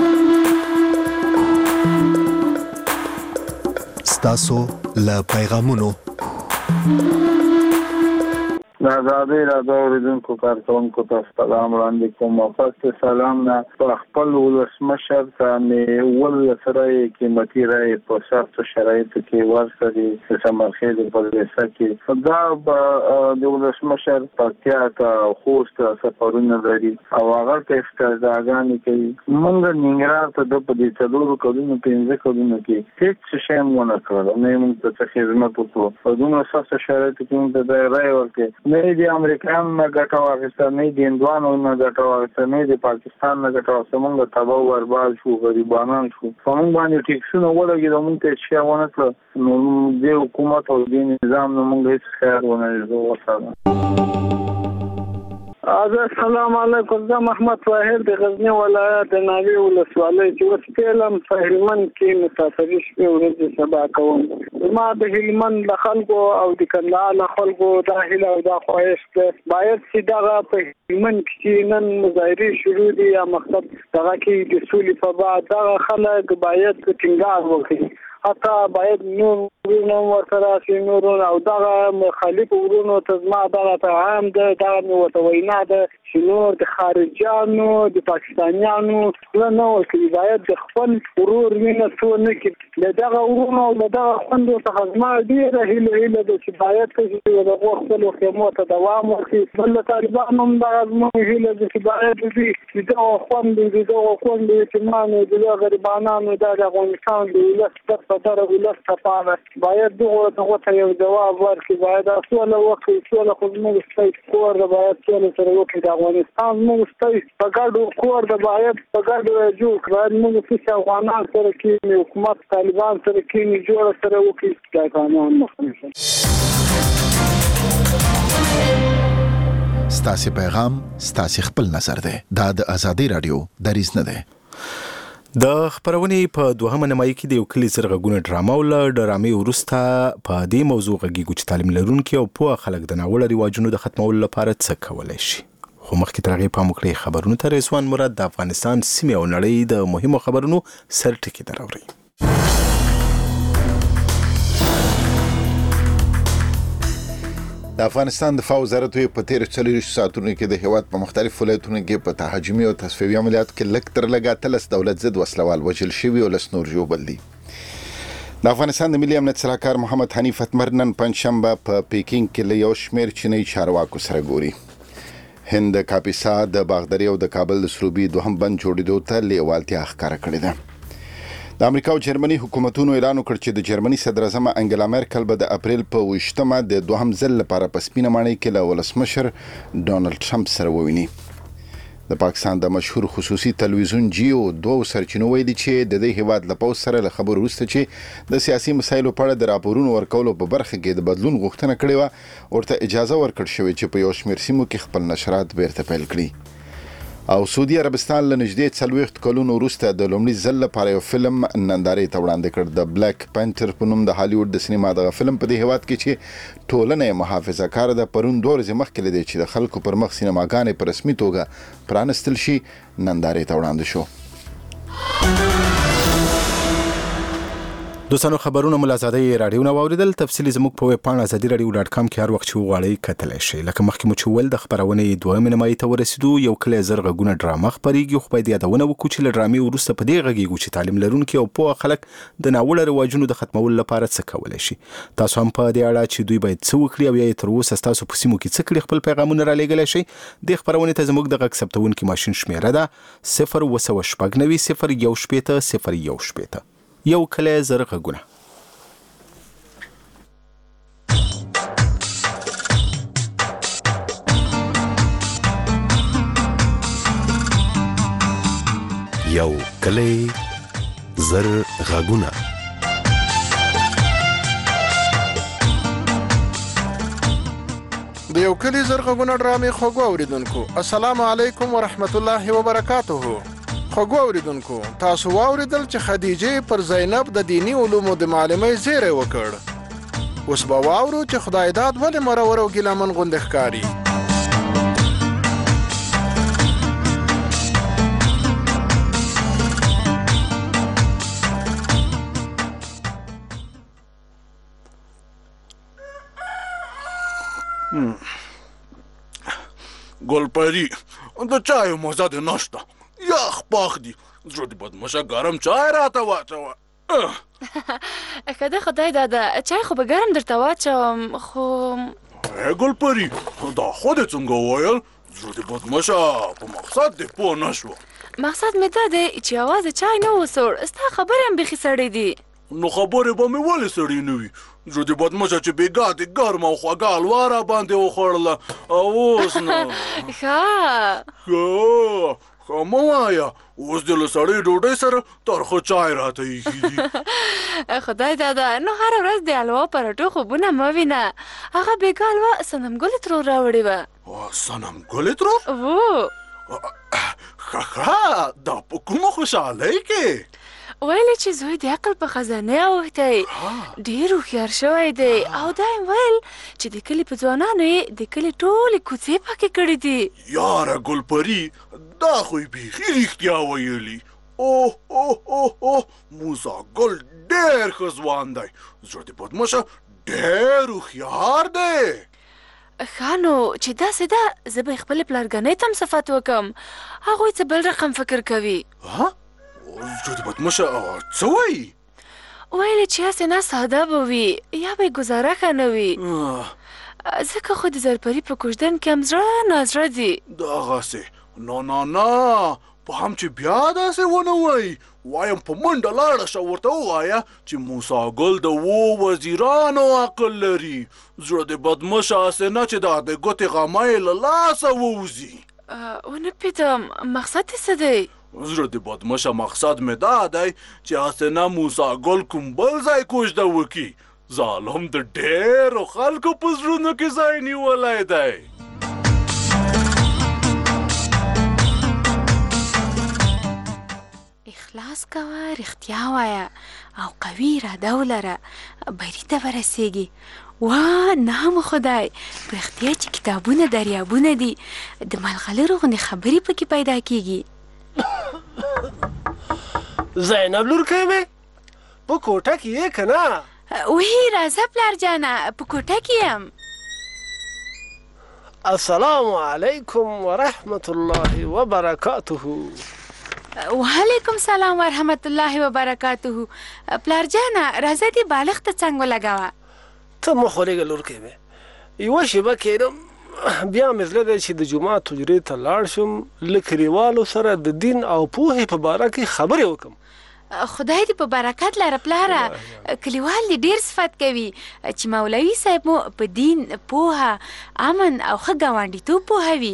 ستاسو له پیغامونو د آزادۍ راډیو اوریدونکو کارکوونکو ته سلام وړاندې کوم. فصل سلام نه په خپل ولسمشر ته مې ول سره قیمتي رای په سختو شرایطو کې ورسري د سمرخیل په لیسه کې دا د ولسمشر پکتیا ته خوست سفرونه لري او هغه ته استعدادګانې کوي. موږ ننګرهار ته د په دې څلورو کلونو پنځه کلونو کې هیڅ شی ونه کړل، نه موږ ته خدمت وکړو. په دومره سختو شرایطو کې موږ ته رای ورکړي. نه د امریکایانو نه ګټه واخیسته، نه د هندوانو نه ګټه واخیسته، نه د پاکستان نه ګټه واخیسته. موږ تباه او برباد شو، غریبانان شو. په موږ باندې ټیکسونه ولګېدل، موږ ته هېڅ شی ونه کړه. نو دې حکومت او دې نظام نه موږ هېڅ خیر ونه لیدو. وسلام. السلام علیکم. زه محمد طاهر د غزنی ولایت د ناوې ولسوالۍ چې اوس فعلا په هلمند کې مسافري شپې ورځې سبا کوم. ما د هلمند د خلکو او د کندهار له خلکو دا هیله او دا خواهش ده باید چې دغه په هلمند کې نن مظاهرې شروع دي یا مقصد دغه کې د سولې په بعد دغه خلک باید ټینګار وکړي. حتی باید نور ورونو ورسره شي، نور او دغه مخالف ورونو ته زما دغه پیغام ده، دغه مې ورته وینا ده چې نور د خارجیانو د پاکستانیانو له نه ورکوي. باید د خپل ورور مینه څو نه کړي. له دغه ورونو او له دغه خویندو څخه زما ډېره هیله هیله ده چې باید چې د هغو خپلو خیمو ته دوام ورکړي. بل له طالبانو هم دغه زموږ هیله ده چې باید دوی چې دغه خویندې د دغه خویندو یتیمانو د دغه غریبانانو دا د افغانستان د ولس په دغه ولس لپاره باید دغه دغه ته یو جواب ورکړي. باید سوله وکړي. سوله خو زموږ ستاسو کور ده، باید سوله سره وکړي. د افغانستان موږ ستاسو په ګډو کور ده، باید په ګډو جوړ کړي. باید موږ چې افغانان سره کېني، حکومت طالبان سره کېني، جوړ سره وکړي چې افغانان مخنیږي. ستاسو پیغام ستاسو خپل نظر ده. دا د ازادي رادیو دریځ نه ده. د خبرونې په دوهمه نیمایي کې د یو کلی زرغونه ډرامه او له ډرامې وروسته په دې موضوع غږیږو چې تعلیم لرونکي او پوه خلک د ناوړه رواجونو د ختمولو لپاره څه کولی شي. خو مخکې تر هغې پام وکړئ خبرونو ته. رضوان مراد د افغانستان سیمې او نړۍ د مهمو خبرونو سرټکي دراوړي. د افغانستان دفاع وزارت په تیر څلوېښتو ساعتونو کې د هیواد په مختلفو ولایتونو کې په تهاجمي او تصفیوي عملیاتو کې لږ تر لږه اتلس دولت ضد وسلوال وژل شوي او لس نور ژوبل دي. د افغانستان د ملي امنیت سلاکار محمد حنیف اتمر نن پنجشنبه په پیکینګ کې له یو شمېر چینی چارواکو سره ګوري. هند کاپیسا د باغداري او د کابل د سروبي دوهم بند جوړېدو ته لیوالتیا ښکاره کړې ده. د امریکا او جرمني حکومتونو اعلان وکړ چې د جرمني صدر اعظم انګلا مرکل به د اپریل په اوویشتمه د دوهم ځل لپاره په سپینه ماڼۍ کې له ولسمشر ډونالډ ټرمپ سره وویني. د پاکستان د مشهور خصوصي تلویزیون جیو دوه سرچینو ویلي چې د دې هیواد له پوځ سره له خبرو وروسته چې د سیاسي مسایلو په اړه د راپورونو ورکولو په برخه کې د بدلون غوښتنه کړې وه، ورته اجازه ورکړل شوې چې په یو شمېر سیمو کې خپل نشرات بیرته پیل کړي. او سعودي عربستان له نږدې څلوېښت کلونو وروسته د لومړي ځل لپاره یو فلم نندارې ته وړاندې کړ. د بلیک پینتر په نوم د هالیوډ د سینما دغه فلم په دې هیواد کې چې ټولنه یې محافظه کاره ده پرون دوه ورځې مخکې له دې چې د خلکو پر مخ سینماګانې په رسمي توګه پرانستل شي نندارې ته وړاندې شو. دوستانو خبرونه ملازادي رادیو نو اوریدل. تفصیلی زموږ په ویب پاڼه ازادي رادیو ډاټ کام کې هر وخت چې وغواړئ کتلی شئ. لکه مخکې مو چې وویل د خپرونې دویمې نیمایي ته ورسېدو. یو کلی زر غږونه ډرامه خپرېږي، خو باید یادونه وکړو چې له ډرامې وروسته په دې غږیږو چې تعلیم لرونکي او پوه خلک د ناوړه رواجونو د ختمولو لپاره څه کولی شي. تاسو هم په دې اړه چې دوی باید څه وکړي او یا یې تر اوسه ستاسو په سیمو کې څه کړي خپل پیغامونه رالیږلی شئ. دې خپرونې ته زموږ د غږ ثبتونکي ماشین شمېره ده صفر اوه سوه شپږ نوي صفر یو شپېته صفر یو شپېته. یو کلی زر غږونه. یو کلی زر غږونه. د یو کلی زر غږونه ډرامې خوږو اوریدونکو السلام علیکم ورحمت الله وبرکاته. خوږو اوریدونکو تاسو واوریدل چې خدیجه پر زینب د دینی علومو د معلمۍ زیری وکړ. اوس به واورو چې خدای داد ولې مرور او ګیلمن غوندې ښکاري. ګلپری د چایو مزه دې نشته، یخ پاخ دي. زړه دې بدمشه ګرم چای راته واچوه. که د خدای داده چای خو به ګرم درته واچوم، خو ای ګلپری دا خو دې څنګه وویل؟ زړه دې بدمشه په مقصد دې پوه نه شوه. مقصد مې دا دی چې یوازې چای نه و سوړ، ستا خبرې هم بیخي سړې دي. نو خبرې به مې ولې سړې نه وي؟ زه د بدمشه چې بېګا د ګرمه او خوږه حلوا را باندې وخوړله او اوس نو ښه ښه ښه مه وایه اوس دې له سړې ډوډۍ سره ترخه چای راته ایښي دي خدای دادا نو هره ورځ د حلوا پرټو خوبونه مه وینه هغه بېګا حلوا صنم ګلې ترور راوړې وه صنم ګلې ترور وو ښه ښه دا په کومه خوشحالۍ کې ویلې چې زوی د عقل په خزانه اوښتی ډېر هوښیار شوی دی او دا یې ویل چې د کلي په ځوانانو یې د کلي ټولې کوڅې پاکې کړې دي یاره ګلپري دا خو یې بیخي رښتیا ویلي اوه اوه اوه اوه موسی ګل ډېر ښه ځوان دی زړه د بدمشه ډېر هوښیار دی ښه نو چې داسې ده زه به یې خپلې پلارګنۍ ته هم صفت وکړم هغوی څه بل رقم فکر کوي زړه د بدمشه څه وایي ویلې چې هسې نه ساده به وي یا به یې ګزاره ښه نه وي ځکه خو د زرپري په کوژدن کې هم زړه نازړه دي دغسې نه نه نه په هم چې بیا داسې ونه وایي وایم په منډه لاړه شه ورته ووایه چې موسی ګل د اوو وزیرانو عقل لري زړه د بدمشه هسې نه چې دا د ګوتې غمی له لاسه ووځي ونه پوهېدم مقصد دې څه دی زړه د بدمشه مقصد مې دا دی چې هسې نه موسی ګل کوم بل ځای کوژده وکړي ظالم د ډېرو خلکو په زړونو کې ځای نیولی دی اخلاص کوه رښتیا وایه او قوي اراده ولره بري ته ورسېږي وا نام خدای په رښتیا چې کتابونه دریابونه دي د ملغلرو غوندې خبرې پکې پیدا کېږي زینب لورکۍ مې په کوټه کې یې که نه وهی راځه پلار جانه په کوټه کې یم السلام علیکم ورحمة الله وبرکاته وعلیکم سلام ورحمت الله وبرکاته پلار جانه راځه دې بالغ ته څنګ ولګوه ته مه خورېږه لورکۍ مې یوه شېبه کېدم بیا مې زړه دی چې د جومات حجرې ته لاړ شم له کلیوالو سره د دین او پوهې په باره کې خبرې وکړم خدای دې په برکت لره پلاره کلیوال دې ډېر صفت کوي چې مولوي صاحب مو په دین پوهه امن او ښه ګاونډیتوب پوهوي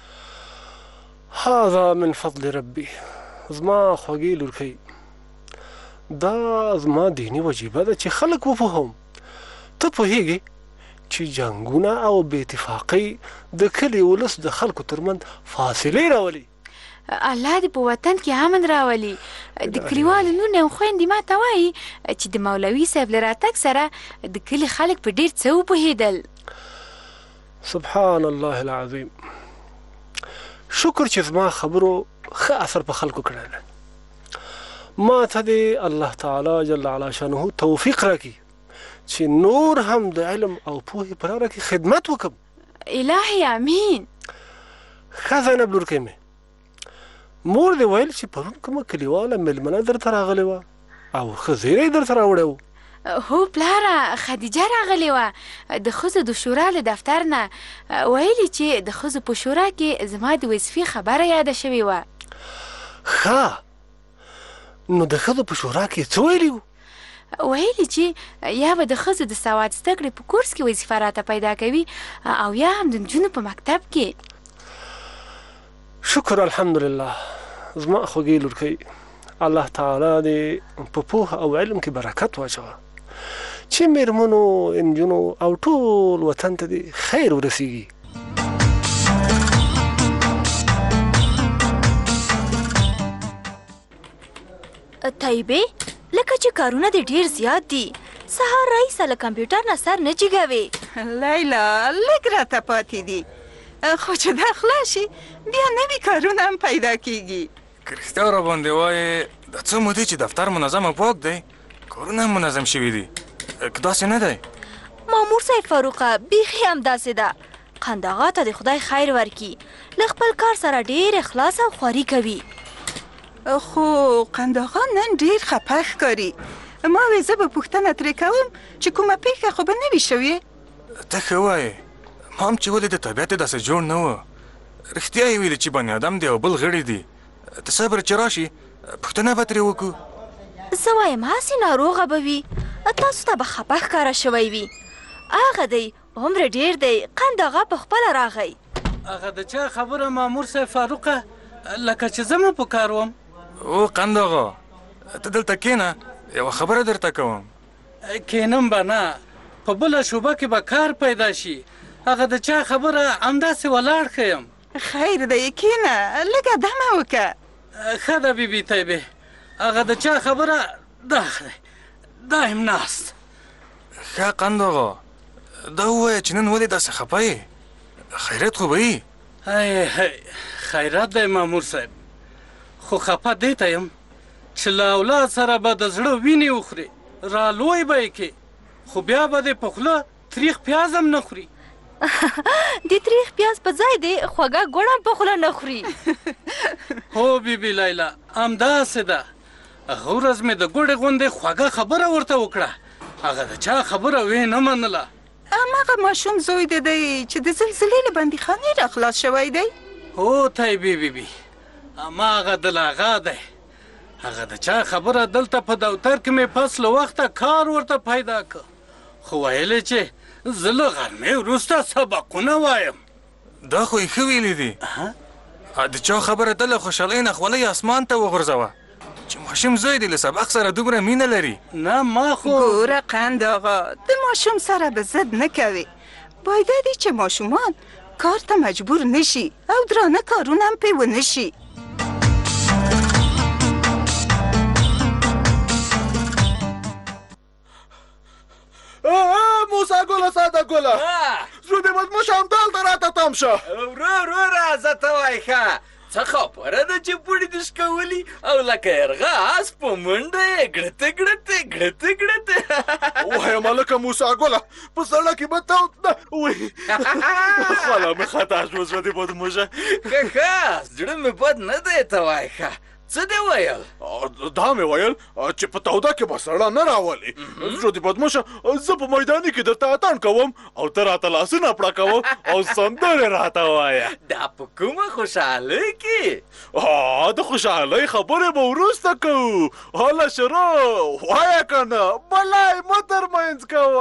هذا من فضل ربي زما خوږې لورکۍ دا زما دیني وجیبه ده چې خلک وپوهوم ته پوهېږې چې جنګونه او بې اتفاقۍ د کلي ولس د خلکو ترمنځ فاصلې راولي الله دې په وطن کې امن راولي د کلیوالو نونه او خویندې ما ته وایي چې د مولوي صاحب له راتګ سره د کلي خلک په ډېر څه وپوهېدل سبحان الله العظیم شکر چې زما خبرو ښه اثر په خلکو کړی دی ما ته دې الله تعالی جل علا شانه توفیق راکړي چې نور هم د علم او پوهې په لاره کې خدمت وکړم الهي امین ښه زینب لورکۍ مې مور دې ویل چې پرون کومه کلیواله مېلمنه درته راغلې وه او ښه زیری درته راوړی و هو پلاره خدیجه راغلې وه د ښځو د شورا له دفتر نه ویلي چې د ښځو په شورا کې زما د وظیفې خبره یاده شوې وه ښه نو د ښځو په شورا کې څه ویلي وو ویلي چې یا به د ښځو د سواد زده کړې په کورس کې وظیفه راته پیدا کوي او یا هم د نجونو په مکتب کې شکر الحمدلله زما خوږې لورکۍ الله تعالی دې په پوهه او علم کې برکت واچوه چې مېرمنو نجونو او ټول وطن ته دې خیر ورسیږي طیبې لکه چې کارونه دې ډېر زیات دي سهار راهیسه له کمپیوټر نه سر نه جګوې لیلا لږ راته پاتې دي خو چې دا خلاص شي بیا نوي کارونه هم پیدا کېږي که رښتیا راباندې وایې دا څه مودې چې دفتر منظم او پاک دی کارونه هم منظم شوي دي که داسې نه دی مامور صاحب فاروقه بیخي همداسې ده قنداغا ته د خدای خیر ورکړي له خپل کار سره ډېر اخلاص او خواري کوي خو قنداغا نن ډېر خپه ښکاري ما وې زه به پوښتنه ترې کوم چې کومه پېښه خو به نه وي شوې ته ښه وایې ما هم چې ولې د طبیعت یې داسې جوړ نه و رښتیا یې ویلې چې بني ادم دی او بل غړي دي ته صبر چې راشي پوښتنه به ترې وکړو زه وایم هسې ناروغه به وي تاسو ته به خپه ښکاره شوی وي. هغه دی عمر ډیر دی، قند هغه په خپله راغی. هغه د چا خبره مامور صاحب فاروقه لکه چې زه مو په کار وم؟ او قند آقا ته دلته کښېنه، یوه خبره درته کوم. کښېنم به نه، په بله شوبه کې به کار پیدا شي. هغه د چا خبره همداسې ولاړ ښیم. خیر دی کښېنه، لږه دمه وکړه. ښه ده بیبي طیبې، هغه د چا خبره دا دی دا یم ناست. ښه قند آقا دا ووایه چې نن ولې داسې خفه یې؟ خیرات خو به یي؟ هی هی خیرات دی مامور صاحب، خو خفه دې ته یم چې له اولاد سره به د زړه وینې وخوري، را لوی به یې کې، خو بیا به دې په خوله تریخ پیاز هم نه خوري. د تریخ پیاز په ځای دی خوږه ګوړه هم په خوله نه خوري. هو بیبي لیلا همداسې ده. هغه ورځ مې د ګوړې غوندې خوږه خبره ورته وکړه، هغه د چا خبره وې نه منله. هماغه ماشوم زوی د دی چې د زلزلې له بندیخانې را خلاص شوی دی؟ هو طیبې بیبي هماغه د لاغا دی. هغه د چا خبره دلته په دفتر کې مې پس له وخته کار ورته پیدا که، خو ویلې چې زه له غرمې وروسته سبقونه وایم. دا خو یې ښه ویلي دي. د چا خبره ته له خوشحالۍ نه خولۍ اسمان ته وغورځوه چې ماشوم زوی دی له سبق سره دومره مینه لري. نه ما خو ګوره قند آقا د ماشوم سره به ضد نه کوي. باید دی چې ماشومان کار ته مجبور نشي او درانه کارونه هم پې ونه شي. موسی ګله ساده ګله زه دې مضموش همدلته راته تم شه. ورو ورو راځه ته وایي ښه څه خبره ده چې پوړې دې شکولي او لکه یرغه اس په منډه یې ګړته ګړته ګړته ګړته. وایم هلکه موسی ګله په سړک کې به تاو نه وایي خلا مې خطا شوه زه دې بدموشه. ښه ښه زړه مې بد نه دی ته وایي ښه څه دې ویل؟ دا مې ویل چې په توده کې به سړه نه راولي. زړه دې بدموشه زه په میداني کې درته اتڼ کوم او ته راته لاسونه پړه کوم او سندرې راته وایه. دا په کومه خوشحالۍ کې؟ د خوشحالۍ خبرې به وروسته کوو. هله شروع وایه که نه بلای مه ترمنځ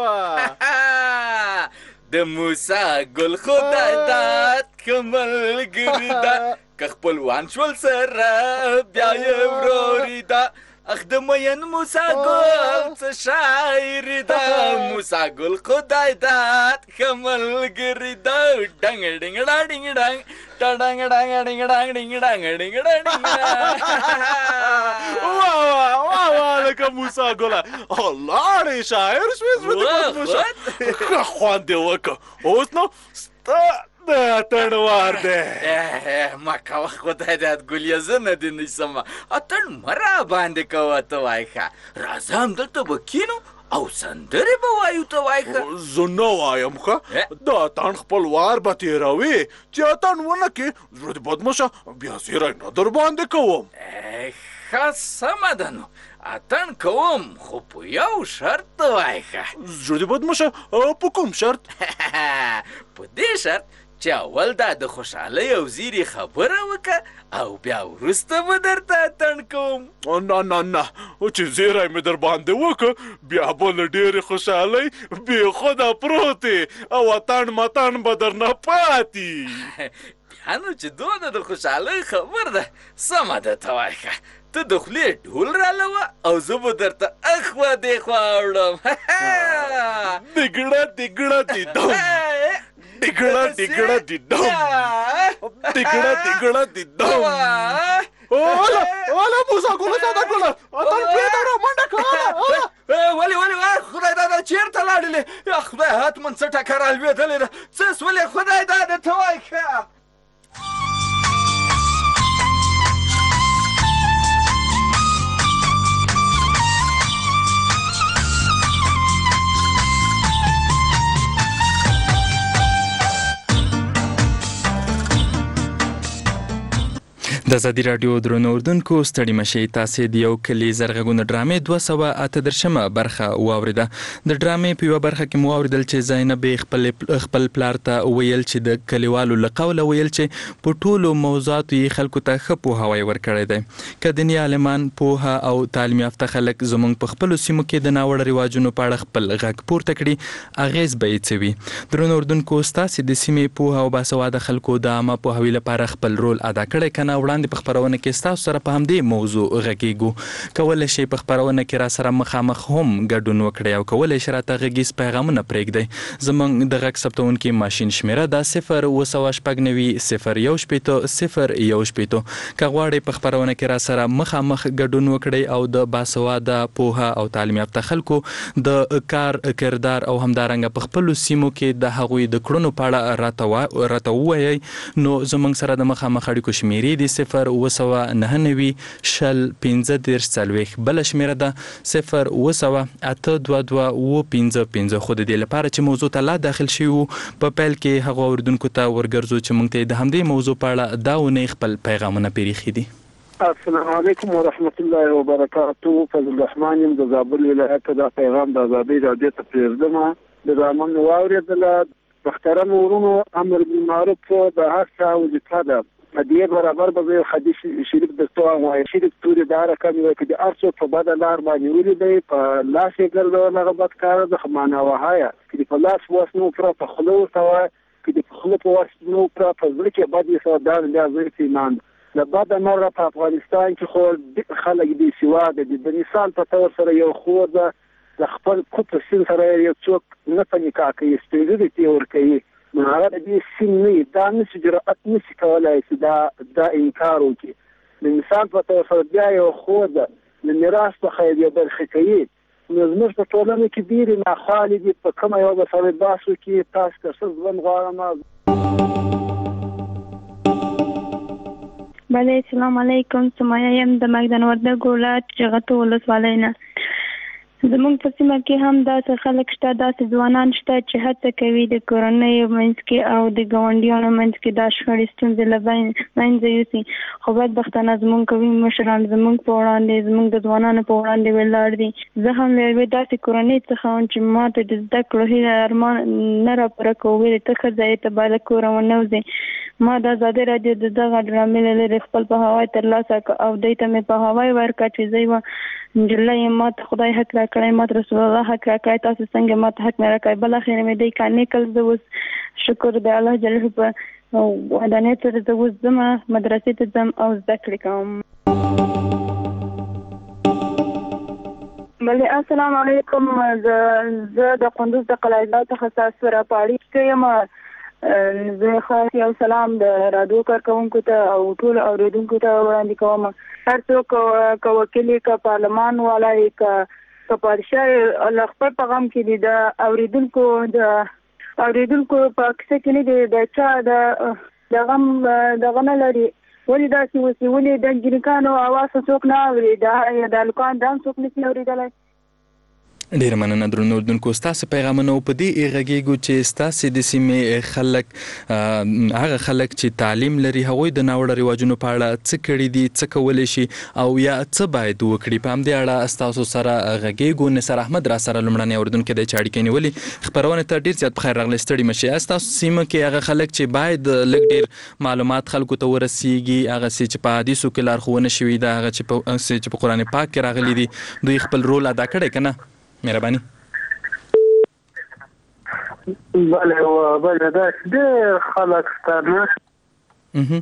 کوه. د موسی ګل خدای داد ښه ملګري ده، که خپلوان شول سره بیا یې وروري ده. اخ د مین موسی ګل څه شاعري ده، موسی ګل خدای داد ښه ملګري ده. ډنګ ډنګ ډا ډنګ ډنګ ډا ډنګ ډنګ ډنګ ډنګ ډنګ ډنګ ډنګ ډا ډنګ. واه واه واه واه لکه موسی ګله لاړې شاعر شوې زړه دې بدموشه. ښه خوند دې وکړه. اوس نو ستا د اتڼ وار دی. ما کوه خدای دې ګلیا زه نه دې نیسم، اتڼ مه را باندې کوه ته وایي ښه. راځه همدلته به کینو او سندرې به وایو ته وایي ښه. زه نه وایم ښه د اتڼ خپل وار به تېروې چې اتڼ ونه کړې زړه دې بدموشه بیا زیری نه در باندې کوم. ښه سمه ده نو اتڼ کوم خو په یو شرط ته وایي ښه. زړه دې بدموشه په کوم شرط؟ په دې شرط چې اول دا د خوشحالۍ او زیري خبره وکړه او بیا وروسته به درته اتڼ کوم. نه نه نه چې زیری مې در باندې وکړه بیا به له ډېرې خوشحالۍ بېخوده پروت او اتڼ متڼ به درنه پاتې. بیا نو چې دونه د خوشحالۍ خبر ده سمه ده ته وایي ښه. ته د خولې ډول رالوه او زه به درته اخوا دېخوا اوړم. دګړه دګړه دې دم دګړه دګړه دې دم دګړه دګړه دې دم. اوله اوله موسی ګله ساده ګله اتڼ پرېږده ورو منډه کوه. ولې ولې خدای داده چېرته لاړلې؟ یا خدای حتما څه ټکه رالوېدلې ده. څه سولې خدای داده ته وایي ښه. د ازادي راډیو درنو اردوونکو ستړي مشئ تاسې د یو کلي زرغږونه ډرامې دوه سوه اته دېرشمه برخه واورېده. د ډرامې په یوه برخه کې مو واورېدل چې زینبې خپل خپل پلار ته ویل چې د کلیوالو له قوله ویل چې په ټولو موضوعاتو یې خلکو ته ښه پوهاوی ورکړی دی. که دیني عالمان، پوهه او تعلیم یافته خلک زموږ په خپلو سیمو کې د ناوړه رواجونو په اړه خپل غږ پورته کړي، اغېز به یې څه وي؟ درنو اردوونکو، ستاسې د سیمې پوهه او باسواده خلکو د عامه پوهاوي لپاره خپل رول ادا کړی که نه؟ وړاندې په خپرونه کې ستاسو سره په همدې موضوع غږیږو. کولی شئ په خپرونه کې را سره مخامخ هم ګډون وکړئ او کولی شئ راته غږیز پیغامونه پرېږدئ. زموږ د غږ ثبتونکي ماشین شمېره ده صفر اوه سوه شپږ نوي صفر یو شپېته صفر یو شپېته. که غواړئ په خپرونه کې را سره مخامخ ګډون وکړئ او د باسواده، پوهه او تعلیم یافته خلکو د کار کردار او همدارنګه په خپلو سیمو کې د هغوی د کړنو په اړه راته ووایئ، نو زموږ سره د مخامخ اړیکو شمېرې دي صفر اوه سوه نهه نوي شل پنځه دېرش څلوېښت. بله شمېره ده صفر اوه سوه اته دوه دوه اوه پنځه پنځه. خو د دې لپاره چې موضوع ته لا داخل شوي وو، په پیل کې هغو اورېدونکو ته ورګرځو چې موږ ته د همدې موضوع په اړه دا اونۍ خپل پیغامونه پرېښي دي. السلام علیکم ورحمت الله وبرکاته. فضل الرحمن یم د زابل ولایت. دا پیغام د ازادۍ راډیو ته پرېږدم. د زامن واورېدله. محترم ورونو، امر بالمعروف د هر چا وظیفه ده. دې برابر به یو حدیث شریف درته وایم. شریف تورې دا رقم یو کې د هر څوک په بده لار باندې ولیدی، په لاس یې ګرځول هغه بد کار ده. خو معنا وهایه چې په لاس واس نه وکړه، په خوله ورته وایه چې د خوله په واس نه وکړه، په زړه کې بد یې سوه. دا بیا ضعیف ایمان ده. له بده مرغه په افغانستان کې خو خلک بې سواده دي. د مثال په طور سره یو خور ده، د خپل کوپه سین سره یو څوک نه په نکاح کوي، سپېږلي ته یې ورکوي. نو هغه د دې سین نه وي، دا نشي جرأت نشي کولی چې دا دا انکار وکړي. د مثال په طور سره بیا یو خور ده، د میراث څخه یې یو برخه کوي. نو زموږ په ټولنه کې ډېرې ناخوالې دي. په کومه یوه به سړی بحث وکړي، تاسو که څه ژوند غواړم. بله، السلام علیکم. سمایه یم د مګدن وردګو ولایت جغتو ولسوالۍ نه. زموږ په سیمه کې هم داسې خلک شته، داسې ځوانان شته چې هڅه کوي د کورنیو منځ کې او د ګاونډیانو منځ کې دا شخړې ستونزې له منځه یوسي. خو بدبختانه زموږ قوي مشران زموږ په وړاندې، زموږ د ځوانانو په وړاندې ولاړ دي. زه هم له یوې داسې کورنۍ څخه وم چې ما ته د زده کړو هیله ارمان نه راپوره کوو. ویلې ته ښځه یې ته باید له کوره ونه وځې. ما د ازادۍ راډیو د دغه ډرامې له لارې خپل پوهاوی ترلاسه کړ او دوی ته مې پوهاوی ورکړ چې زه یوه نجلۍ یم، ما ته خدای حق راکړی، ما ته رسول الله حق راکړی، تاسو څنګه ما ته حق مې راکړی. بالاخره مې دی قانع کړ. زه اوس شکر د الله جل په ودانیت سره زه اوس ځم، مدرسې ته ځم او زده کړې کوم. بله، السلام علیکم. زه د کندوز د قلعه‌الله څخه ستاسو سره په اړیکه کې یم. زه خاص یو سلام د راډیو کارکوونکو ته او ټولو اورېدونکو ته وړاندې کوم. هر څوک که وکیل که پارلمان والا که پادشاه له خپل پیغام کې دي، د اورېدونکو د اورېدونکو په کیسه کې نه دي د چا د غم دغه نه لري. ولې داسې وسي؟ ولې د انجنیکانو اواز څوک نه اوري؟ د هلکانو دا هم څوک نشي اورېدلی. ډیره مننه درنو اردوونکو، ستاسو پیغامونه په دې غږیږو چې ستاسو د سیمې خلک، هغه خلک چې تعلیم لري، هغوی د ناوړه رواجونو په اړه څه کړي دي، څه کولی شي او یا څه باید وکړي. په همدې اړه ستاسو سره غږیږو. نثار احمد را سره لومړنی اورېدونکی دی چې اړیکې نیولې. خپرونې ته ډېر زیات پخیر راغلی، ستړي مشئ. ستاسو سیمه کې هغه خلک چې باید لږ ډېر معلومات خلکو ته ورسیږي، هغه څه چې په حدیثو کې لارښوونه شوي ده، هغه چې په قرآن پاک کې راغلي دي، دوی خپل رول ادا کړی که نه؟ مهرباني. بله بله داسې ډېر خلک شته نه.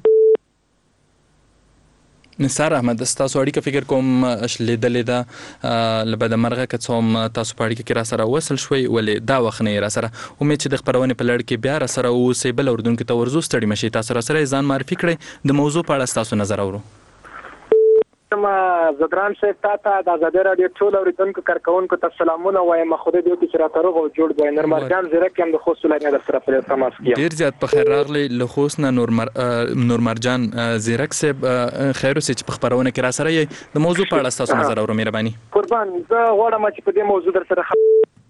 نثار احمد، ستاسو اړیکه فکر کوم لیدلې ده له بده مرغه که څه هم تاسو په اړیکه کې را سره وصل شوئ، ولې دا وخت نه یې را سره. امید چې د خپرونې په لړ کې بیا را سره واوسئ. بل اورېدونکي ته ورځو، ستړي مشئ. تاسو را سره ځان معرفي کړئ، د موضوع په اړه ستاسو نظر اورو. ما زدران صاحب تا ته د ازادۍ راډیو ټول اورېدونکو کارکوونکو ته سلامونه وایم. خدای دې وکړي چې راته روغ او جوړ وای. نورمر جان زیرک یم د خوست ولایت نه درسره په تماس کې یم. ډېر زیات په خیر راغلی له خوست نه نورمر جان زیرک صاحب. خیر اوسې چې په خپرونه کې را سره یې د موضوع په اړه ستاسو نظر اورو. مهرباني. قربان، زه غواړم چې په دې موضوع در سره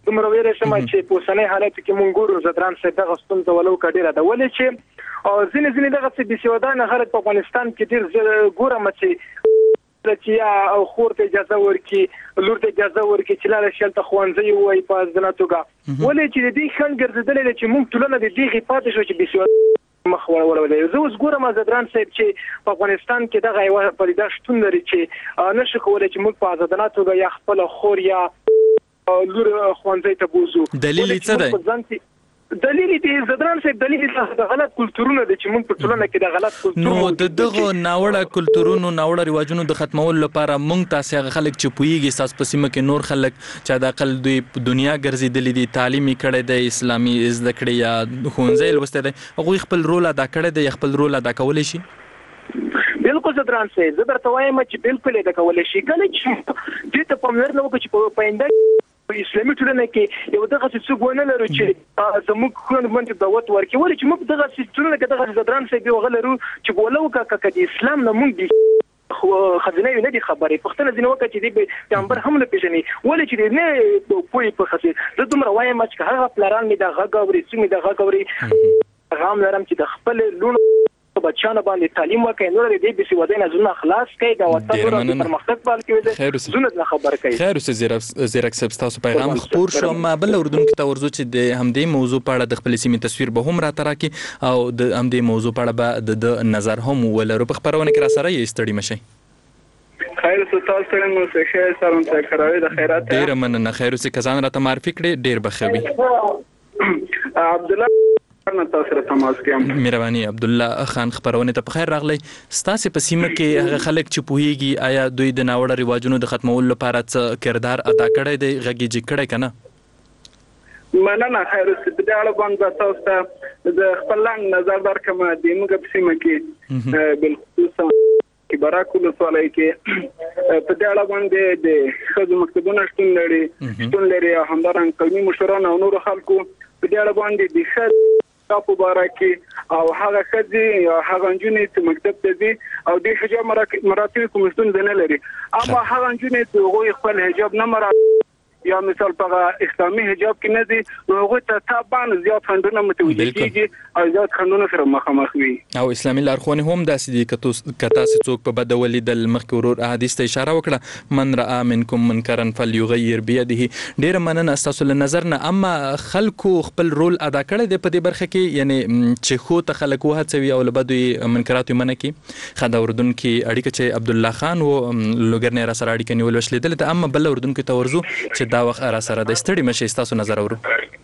دومره ویری شم چې په اوسنۍ حالت کې مونږ ګورو زدران صاحب دغه ستونزه ولو کډیره ده ولې چې او ځینې ځینې دغه څه بسیودان خلک په افغانستان کې ډیر ګورم چې چې او خور ته اجازه ورکي لور ته اجازه ورکي چې لاله شل ته خوانځي وای په ځناتوګه ولې چې دې خن ګرځیدل چې مونږ ټولنه د دې غیپات شو چې بسیودان مخ ورولې زه اوس ګورم زدران صاحب چې په افغانستان کې دغه یو پدیده شتون لري چې نشو کولای چې موږ په ازاداناتوګه یا خپل خور یا لور خوانځي ته بوزو دلیل څه دی دلیل دې زدران صاحب دلیل د غلط کلتورونو د چې موږ په ټولنه کې د غلط کلتورونو نو د دغه ناوړه کلتورونو ناوړه رواجونو د ختمولو لپاره موږ تاسو هغه خلک چې پویږي تاسو په سیمه کې نور خلک چې د عقل دوی په دنیا ګرځیدلې دي تعلیمي کړي د اسلامي زده کړې یا خونځې لوسته دي هغه خپل رول ادا کړي دي خپل رول ادا کولای شي بالکل زدران صاحب زه درته وایم چې بالکل ادا کولای شي کله چې دې ته په مېر نو کې چې په پاینده اسلامي ټولنه کې یو دغه څه څنګه لرو چې زموږ خلک باندې دعوت ورکړي ولې چې موږ دغه څه ټولنه کې دغه زدران صاحب یو غلرو چې ولو کا کا د اسلام نه موږ دي خو خزینه نه دي خبرې پښتنه ځینې وخت چې دی پیغمبر هم نه پیژني ولې چې نه پوي په خزینه زه دومره وایم چې هغه پلاران می دغه غوړي چې می دغه غوړي غام لرم چې د خپل لونو بچانه باندې تعلیم وکړي نور دې به سیوادین زونه خلاص کړي دا وطن ور پرمختګ باندې زونه خبر کوي خیر اوسه زیرک زیرک سب تاسو پیغام خبر شو ما بل اردن کې تورزو چې د همدې موضوع په اړه د خپل سیمې تصویر به هم را تراکي او د همدې موضوع په اړه به د نظر هم ولرو په خبرونه کې را سره یې ستړي مشي خیر اوسه تاسو سره مو څه خیر سره ته کراوي د خیرات ډیر مننه خیر اوسه کزان را ته معرفي کړي ډیر بخوي عبد الله مهرباني عبد الله خان خبرونه ته بخیر راغلی ستاسو په سیمه کې هغه خلک چې پوهیږي آیا دوی د ناوړه رواجونو د ختمولو لپاره څه کردار ادا کړی دی غږی کړی کنه مننه خیر اوسه په دې اړه باندې تاسو ته د خپل نظر درکم د موږ په سیمه کې بالخصوص کې براکول سوالای کې په دې اړه باندې د خځو مکتبونو شتون لري شتون لري همدارن قومي مشران او نور خلکو په دې اړه باندې د خځو په باره کې او هغه خځې او هغه نجونې چې مکتب ته ځي او د حجاب مراتب کوم ستونزه نه لري اما هغه نجونې چې هغوی خپل حجاب نه مراعات یا مثال په اسلامي حجاب کې نه دي نو هغه ته تابان زیات خندونه متوجه کیږي او زیات خندونه سره مخامخ وي او اسلامي لارښوونې هم داسې دي کته کته څوک په بدولې د مخک ورور احادیث ته اشاره وکړه من را منکم منکرا فليغير بيده ډیر مننه تاسو له نظر نه اما خلکو خپل رول ادا کړی دی په دې برخه کې یعنی چې خو ته خلکو هڅوي او له بدوي منکرات منه کې خدا اردن کې اړیکه چې عبد الله خان و لوګر نه را سره اړیکه نیول وشلیدل ته اما بل اردن کې تورزو چې دا وخت را سره د ستړي مشي تاسو نظر اورو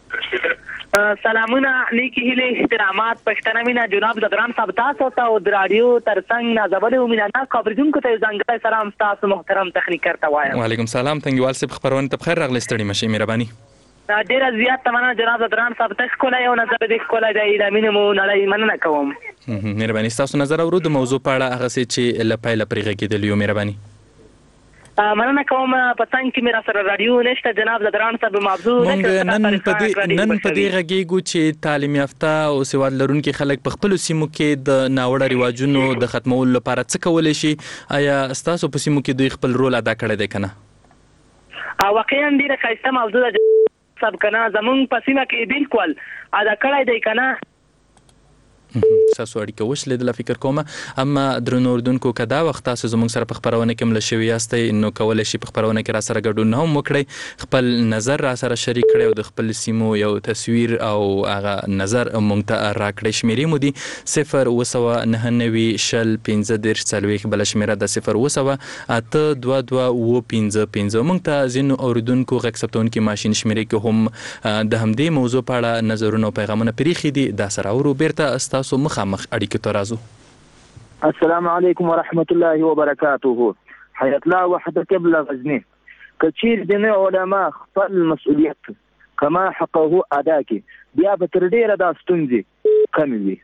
سلامونه نیکی هیله احترامات پښتنه مینا جناب زدران صاحب تاسو ته او د رادیو ترڅنګ نازولې ومینا نه خبرونکو ته ځانګړی سلام تاسو محترم تخنیکر ته وایم وعلیکم سلام تنګوال صاحب خبرونه ته بخیر راغلی ستړي مشي مهرباني ډیر زیات تمنا جناب زدران صاحب تاسو کولای او نظر دې کولای دی د مينمو نړۍ مننه کوم مهرباني تاسو نظر اورو د موضوع په اړه هغه چې لپاره پرېږه کېدل یو مهرباني مننه کوم په څنګه کې میرا سره رادیو نشته جناب زدران صاحب موضوع نن په نن په دې غږیږو چې تعلیم یافته او سواد لرونکي خلک په خپل سیمو کې د ناوړه رواجونو د ختمولو لپاره څه کولای شي آیا تاسو په سیمو کې دوی خپل رول ادا کړی دی کنه واقعا ډیره ښایسته موضوع ده سب کنه زمونږ په سیمه کې بالکل ادا کړی دی کنه تاسو اړیکه وشلې د فکر کومه اما درنو اردوونکو کدا وخت تاسو زموږ سره په خبرونه کې مل شوی یاستئ نو کولای شي په خبرونه کې را سره ګډون هم وکړئ خپل نظر را سره شریک کړئ او د خپل سیمو یو تصویر او هغه نظر مونږ ته راکړئ شمیرې مو دي صفر وسوه نه نوي شل پنځه دېرش څلوېښت بله شمیره د صفر وسوه اته دوه دوه اووه پنځه پنځه مونږ ته ځینو اورېدونکو غږ ثبتونکي ماشین شمیرې کې هم د همدې موضوع په اړه نظرونه او پیغامونه پرېښي دي دا سره اورو بیرته ستاسو مخامخ اړیکې ته راځو السلام علیکم ورحمت الله وبرکاته حیات الله وحده قبل غزنی کچیر د علماء خپل مسؤلیت کما حقه ادا کی بیا به تر ډیره دا ستونزې کم وي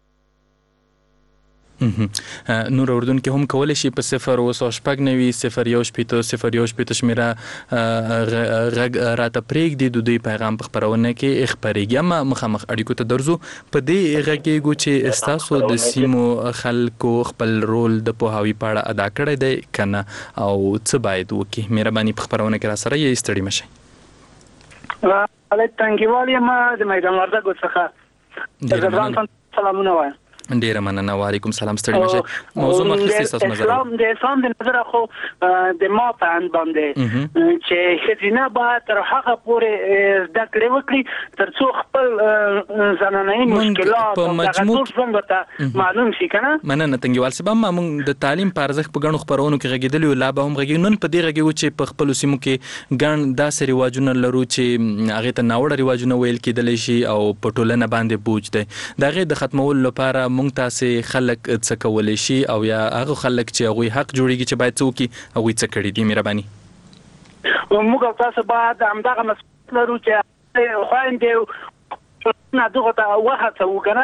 نور اردن کې هم کولای شي په صفر او شپږ نوي صفر یو شپېته صفر یو شپېته شمیره غږ راته پرېږدي د دوی پیغام په خپرونه کې خپرېږي اما مخامخ اړیکو ته درځو په دې غږیږو چې ستاسو د سیمو خلکو خپل رول د پوهاوي په اړه ادا کړی دی کنه او څه باید وکړي مهرباني په خپرونه کې را سره یې ستړي مشئ علي تنګیوال یم د میدان وردګو څخه زه سلامونه وایم. ډیره مننه. وعلیکم سلام. ستړي مشه. موضوع مخکې تاسو نظر اسلام د اسلام د نظر خو د ما په اند باندې چې خزینه باید تر هغه پورې زده کړې وکړي تر څو خپل زنانه مشکلات په مجموع څنګه معلوم شي کنه. مننه تنګیوال صاحب. ما موږ د تعلیم په ارزښت په غنو خبرونو کې غږیدلی لا به هم غږی نن په دې غږیو چې په خپل سیمو کې ګڼ داسې رواجونه لرو چې هغه ته ناوړه رواجونه ویل کېدلی شي او په ټولنه باندې بوج دی. دا غي د ختمولو لپاره مونږ تاسو خلک څه کولای شي او یا هغه خلک چې هغه حق جوړیږي چې باید څوک هغه څه کړی دی. مهرباني. موږ تاسو باید همدغه مسؤلیت لرو چې خويندې نه دغه ته وهڅه وکړه.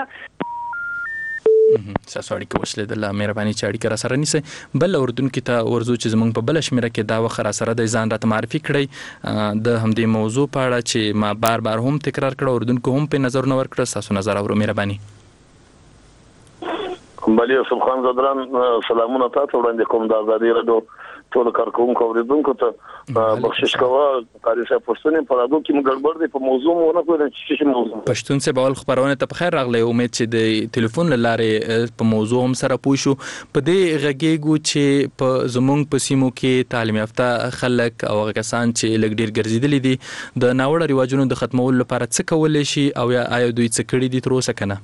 ساسو اړیکه وشلې د الله مهرباني چې اړیکه را سره نیسي. بل اردن کې ته ورزو چې زمونږ په بل شمیره کې دا وخت را سره د ځان راته معرفي کړی د همدې موضوع په اړه چې ما بار بار هم تکرار کړ اردن کو هم په نظر نو ور کړ. ساسو نظر اورو. مهرباني. بلی یوسف خان زدران سلامونه تاسو وړاندې کوم د ازادي رادیو ټول کارکونکو اوریدونکو ته بخشش کوه. قاری صاحب پښتون په رادیو کې موږ ګډوډ دي په موضوع مو نه کوی چې څه موضوع پښتون څه بول خبرونه ته په خیر راغلی. امید چې د ټلیفون لاره په موضوع هم سره پوه شو. په دې غږیږو چې په زمونږ په سیمو کې تعلیم یافته خلک او کسان چې لګ ډیر ګرځیدلي دي د ناوړه رواجونو د ختمولو لپاره څه کولای شي او یا آیا دوی څه کړی دي تر اوسه کنه؟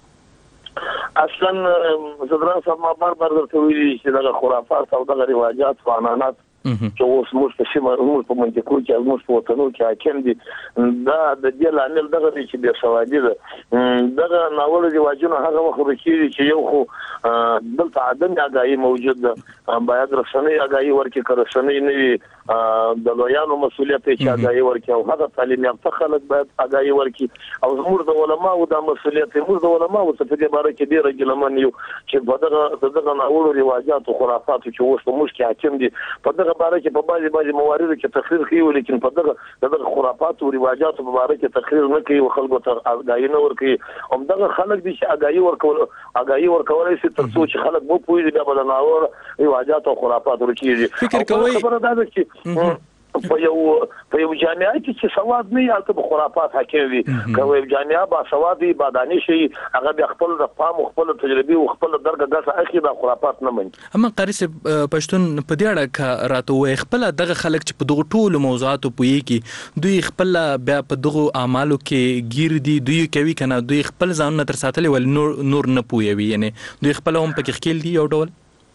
اصلا زدران صاحب ما بار بار درته ویلي چې دغه خرافات او دغه رواجات او عنعنات چې اوس موږ په سیمه موږ په منطقو کې موږ په وطنو کې حاکم دي دا د دې لامل دغه دی چې بیا سوادي ده. دغه ناوړه رواجونه هغه وخت ورکیږي چې یو خو دلته عدم آگاهي موجود ده. باید رسنۍ آگاهي ورکړي که رسنۍ نه وي د لویانو مسؤلیت چې آگاهي ورکړي او هغه تعلیم یافته خلک باید آگاهي ورکړي او زموږ د علماو دا مسؤلیت دی. موږ د علماو څخه په دې باره کې ډېر ګیلمن یو چې په دغه دغه ناوړه رواجات او خرافات چې اوس په موږ کې حاکم دي په دغه باره کې په بعضي بعضي مواردو کې تقریر کوي ولیکن په دغه دغه خرافات او رواجات په باره کې تقریر نه کوي او خلکو ته آگاهي نه ورکوي. هم دغه خلک دي چې آگاهي ورکول آگاهي ورکولای شي تر څو چې خلک مو پوهیږي بیا به د ناوړه رواجات او خرافات ورکیږي. فکر کوئ خبره دا ده چې په یو په یو جامعه کې چې سواد نه یا ته خرافات حاکم وي کوي جامعه با سواد با دانش شي هغه د خپل د فهم خپل تجربه او خپل درګه غسه اخی د خرافات نه مني. اما قاری صاحب پښتون په دې اړه کا راته وای خپل دغه خلک چې په دغه ټولو موضوعاتو پويږي دوی خپل بیا په دغه اعمالو کې گیر دي دوی کوي کنه دوی خپل ځان تر ساتلې ول نور نور نه پوي یعنی دوی خپل هم پکې خېل دي یو ډول.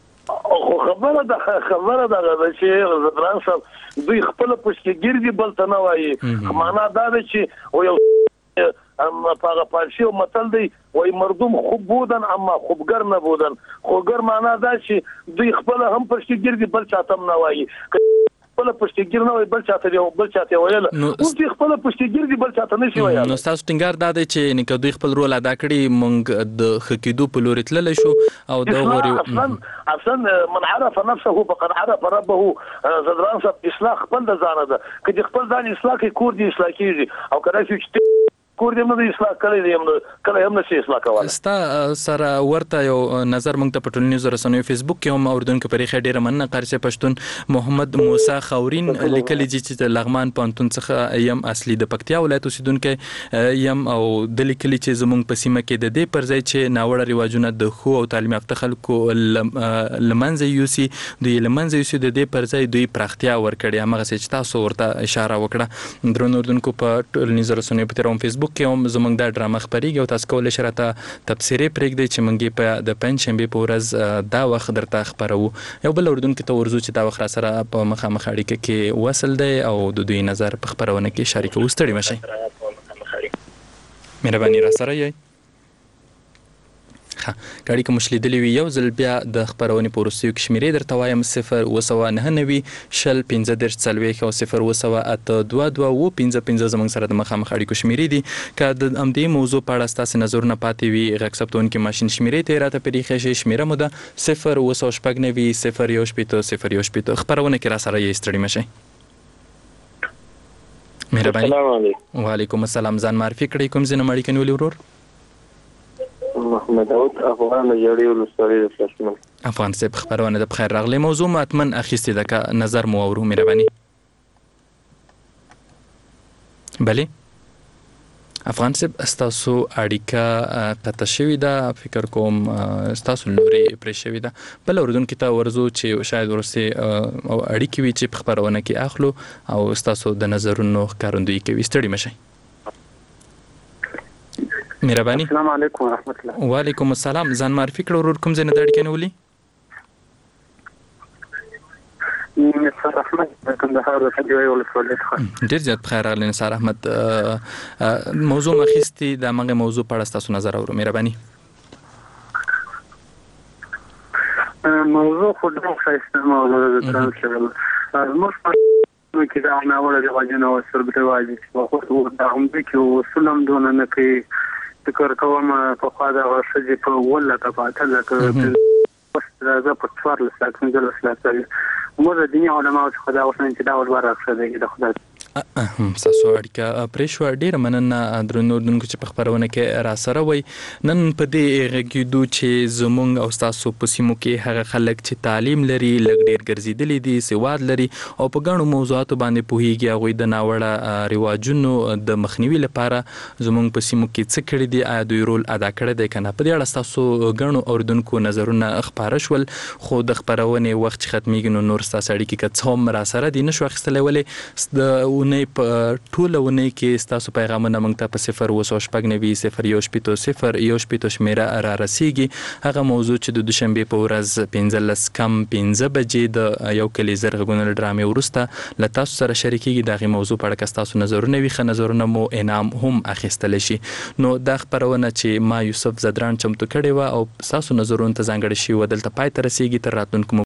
خو خبره ده خبره ده چې زدران صاحب دوی خپل پښتګیر دي بل ته نه وایي. معنا دا ده چې او یو اما په پارسی او متل دی وای مردم خوب بودن اما خوبګر نه بودن. خوګر معنا دا چې دوی خپل هم پښتګیر دي بل چاته نه وایي. خپل پښتګیر نه وای بل چاته دی بل چاته ویل اوس دوی خپل پښتګیر دي بل چاته نشي ویل. نو تاسو ټینګار دا دی چې نکه دوی خپل رول ادا کړی مونږ د خکېدو په لوري تللی شو او د غوري اصلا اصلا من عرف نفسه فقد عرف ربه. زدران صاحب اصلاح خپل د ځان ده کله خپل ځان اصلاح کوي کور دی اصلاح کیږي او کله چې کور دې نه اصلاح کړی دی هم کله هم نشي اصلاح کولای. ستا سره ورته یو نظر مونږ ته په ټولنیزو رسنیو فیسبوک کې هم اوردونکو پرې ډیره مننه قاری صاحب پښتون محمد موسی خاورین لیکلی چې لغمان پانتون څخه یم اصلي د پکتیا ولایت اوسیدونکو یم او د لیکلی چې زمونږ په سیمه کې د دې پرځای چې ناوړه رواجونه د خو او تعلیم یافته خلکو لمنځه یوسي دوی لمنځه یوسي د دې پرځای دوی پراختیا ورکړي هغه چې تاسو ورته اشاره وکړه. درنو اوردونکو په ټولنیزو رسنیو په تیروم فیسبوک کې هم زمونږ دا ډرامه خبرېږي او تاسو کولای شئ راته تبصرې پرېږدئ چې موږ په د پنجشنبې په ورځ دا وخت درته خبرو. یو بل اردونکو ته ورځو چې دا وخت را سره په مخامخ اړیکه کې وصل دی او د دوی نظر په خبرونه کې شریکو. ستړي مشئ. مهرباني را سره یې ها کړي کوم شلیدلی وی یو ځل بیا د خبرونه په روسیو کې شمیرې درته وایم صفر وسو نه نوي شل پنځه درش څلوي او صفر وسو اته دوه دوه و پنځه پنځه زمونږ سره د مخامخ اړیکو شمیرې دي که د امدی موضوع په اړه تاسو نظرونه پاتې وي غکسپتون کې ماشين شمیرې ته راته پریخه شي شمیره مو ده صفر وسو شپږ نوي صفر یو شپږ صفر یو شپږ خبرونه کې را سره یې ستړي مشي. مهرباني. السلام علیکم. وعلیکم السلام. ځان معرفي کړئ کوم ځنه مړی کني ولې ورور محمد داود افغان جوړي ولستوري د فلسطین افغان صاحب خبرونه د بخیر راغلی موضوع ماتمن اخیستې ده که نظر مو اورو. مهرباني. بله افغان صاحب ستاسو اړیکه قطع شوې ده، فکر کوم ستاسو لوري پرې شوې ده. بل اردوونکو ته ورځو چې شاید ورسې او اړیکې وي چې په خپرونه کې اخلو او ستاسو د نظرونو ښکارندویي کوي. ستړي مشئ. مهرباني. السلام علیکم ورحمت الله. وعلیکم السلام. ځان معرفي کړه ورور، کوم ځای نه د اړیکې نه ولي؟ نثار احمد د کندهار د فجوي ولسوالۍ څخه. ډېر زیات بخیر راغلی نثار احمد. موضوع مخیستي د همغې موضوع په اړه ستاسو نظر اورو. مهرباني. موضوع خو ډېر ښایسته موضوع ده د ترانسلیبل. زموږ په کې دا ناوړه رواجونه او سرب رواج چې خو دا هم دي چې اصول هم دونه نه کوي. فکر کوم په خوا دغه ښځې په اووه لکه په اته لکه زه په څوارلس لکه پنځلس لکه موږ د دیني علماو څخه دا غوښتنه چې دا ور راښه دی د خدای ستاسو اړیکه پرې شوه. ډېره مننه درنو اردوونکو چې په خپرونه کې راسره وئ. نن په دې غږېدو چې زموږ او ستاسو په سیمو کې هغه خلک چې تعلیم لري، لږ ډېر ګرځېدلي دي، سواد لري او په ګڼو موضوعاتو باندې پوهېږي، هغوی د ناوړه رواجونو د مخنیوي لپاره زموږ په سیمو کې څه کړي دي، آیا دوی رول ادا کړی دی که نه. په دې اړه ستاسو ګڼو اردوونکو نظرونه خپاره شول، خو د خپرونې وخت چې ختمیږي نو نور ستاسو اړیکې که څه هم راسره دي نشو اخیستلی. ولې د اونۍ په ټوله اونۍ کې ستاسو پیغامونه موږ ته په صفر اوه سوه شپږ نوي صفر یو شپېته صفر یو شپېته شمېره را رسیږي. هغه موضوع چې د دوشنبې په ورځ پنځلس کم پنځه بجې د یو کلي زر غږونه له ډرامې وروسته له تاسو سره شریکېږي. د هغې موضوع په اړه که ستاسو نظرونه وي، ښه نظرونه مو انعام هم اخیستلی شي. نو دا خپرونه چې ما یوسف زدران چمتو کړې وه او ستاسو نظرونو ته ځانګړې شوې وه دلته پای ته رسیږي. تر راتلونکو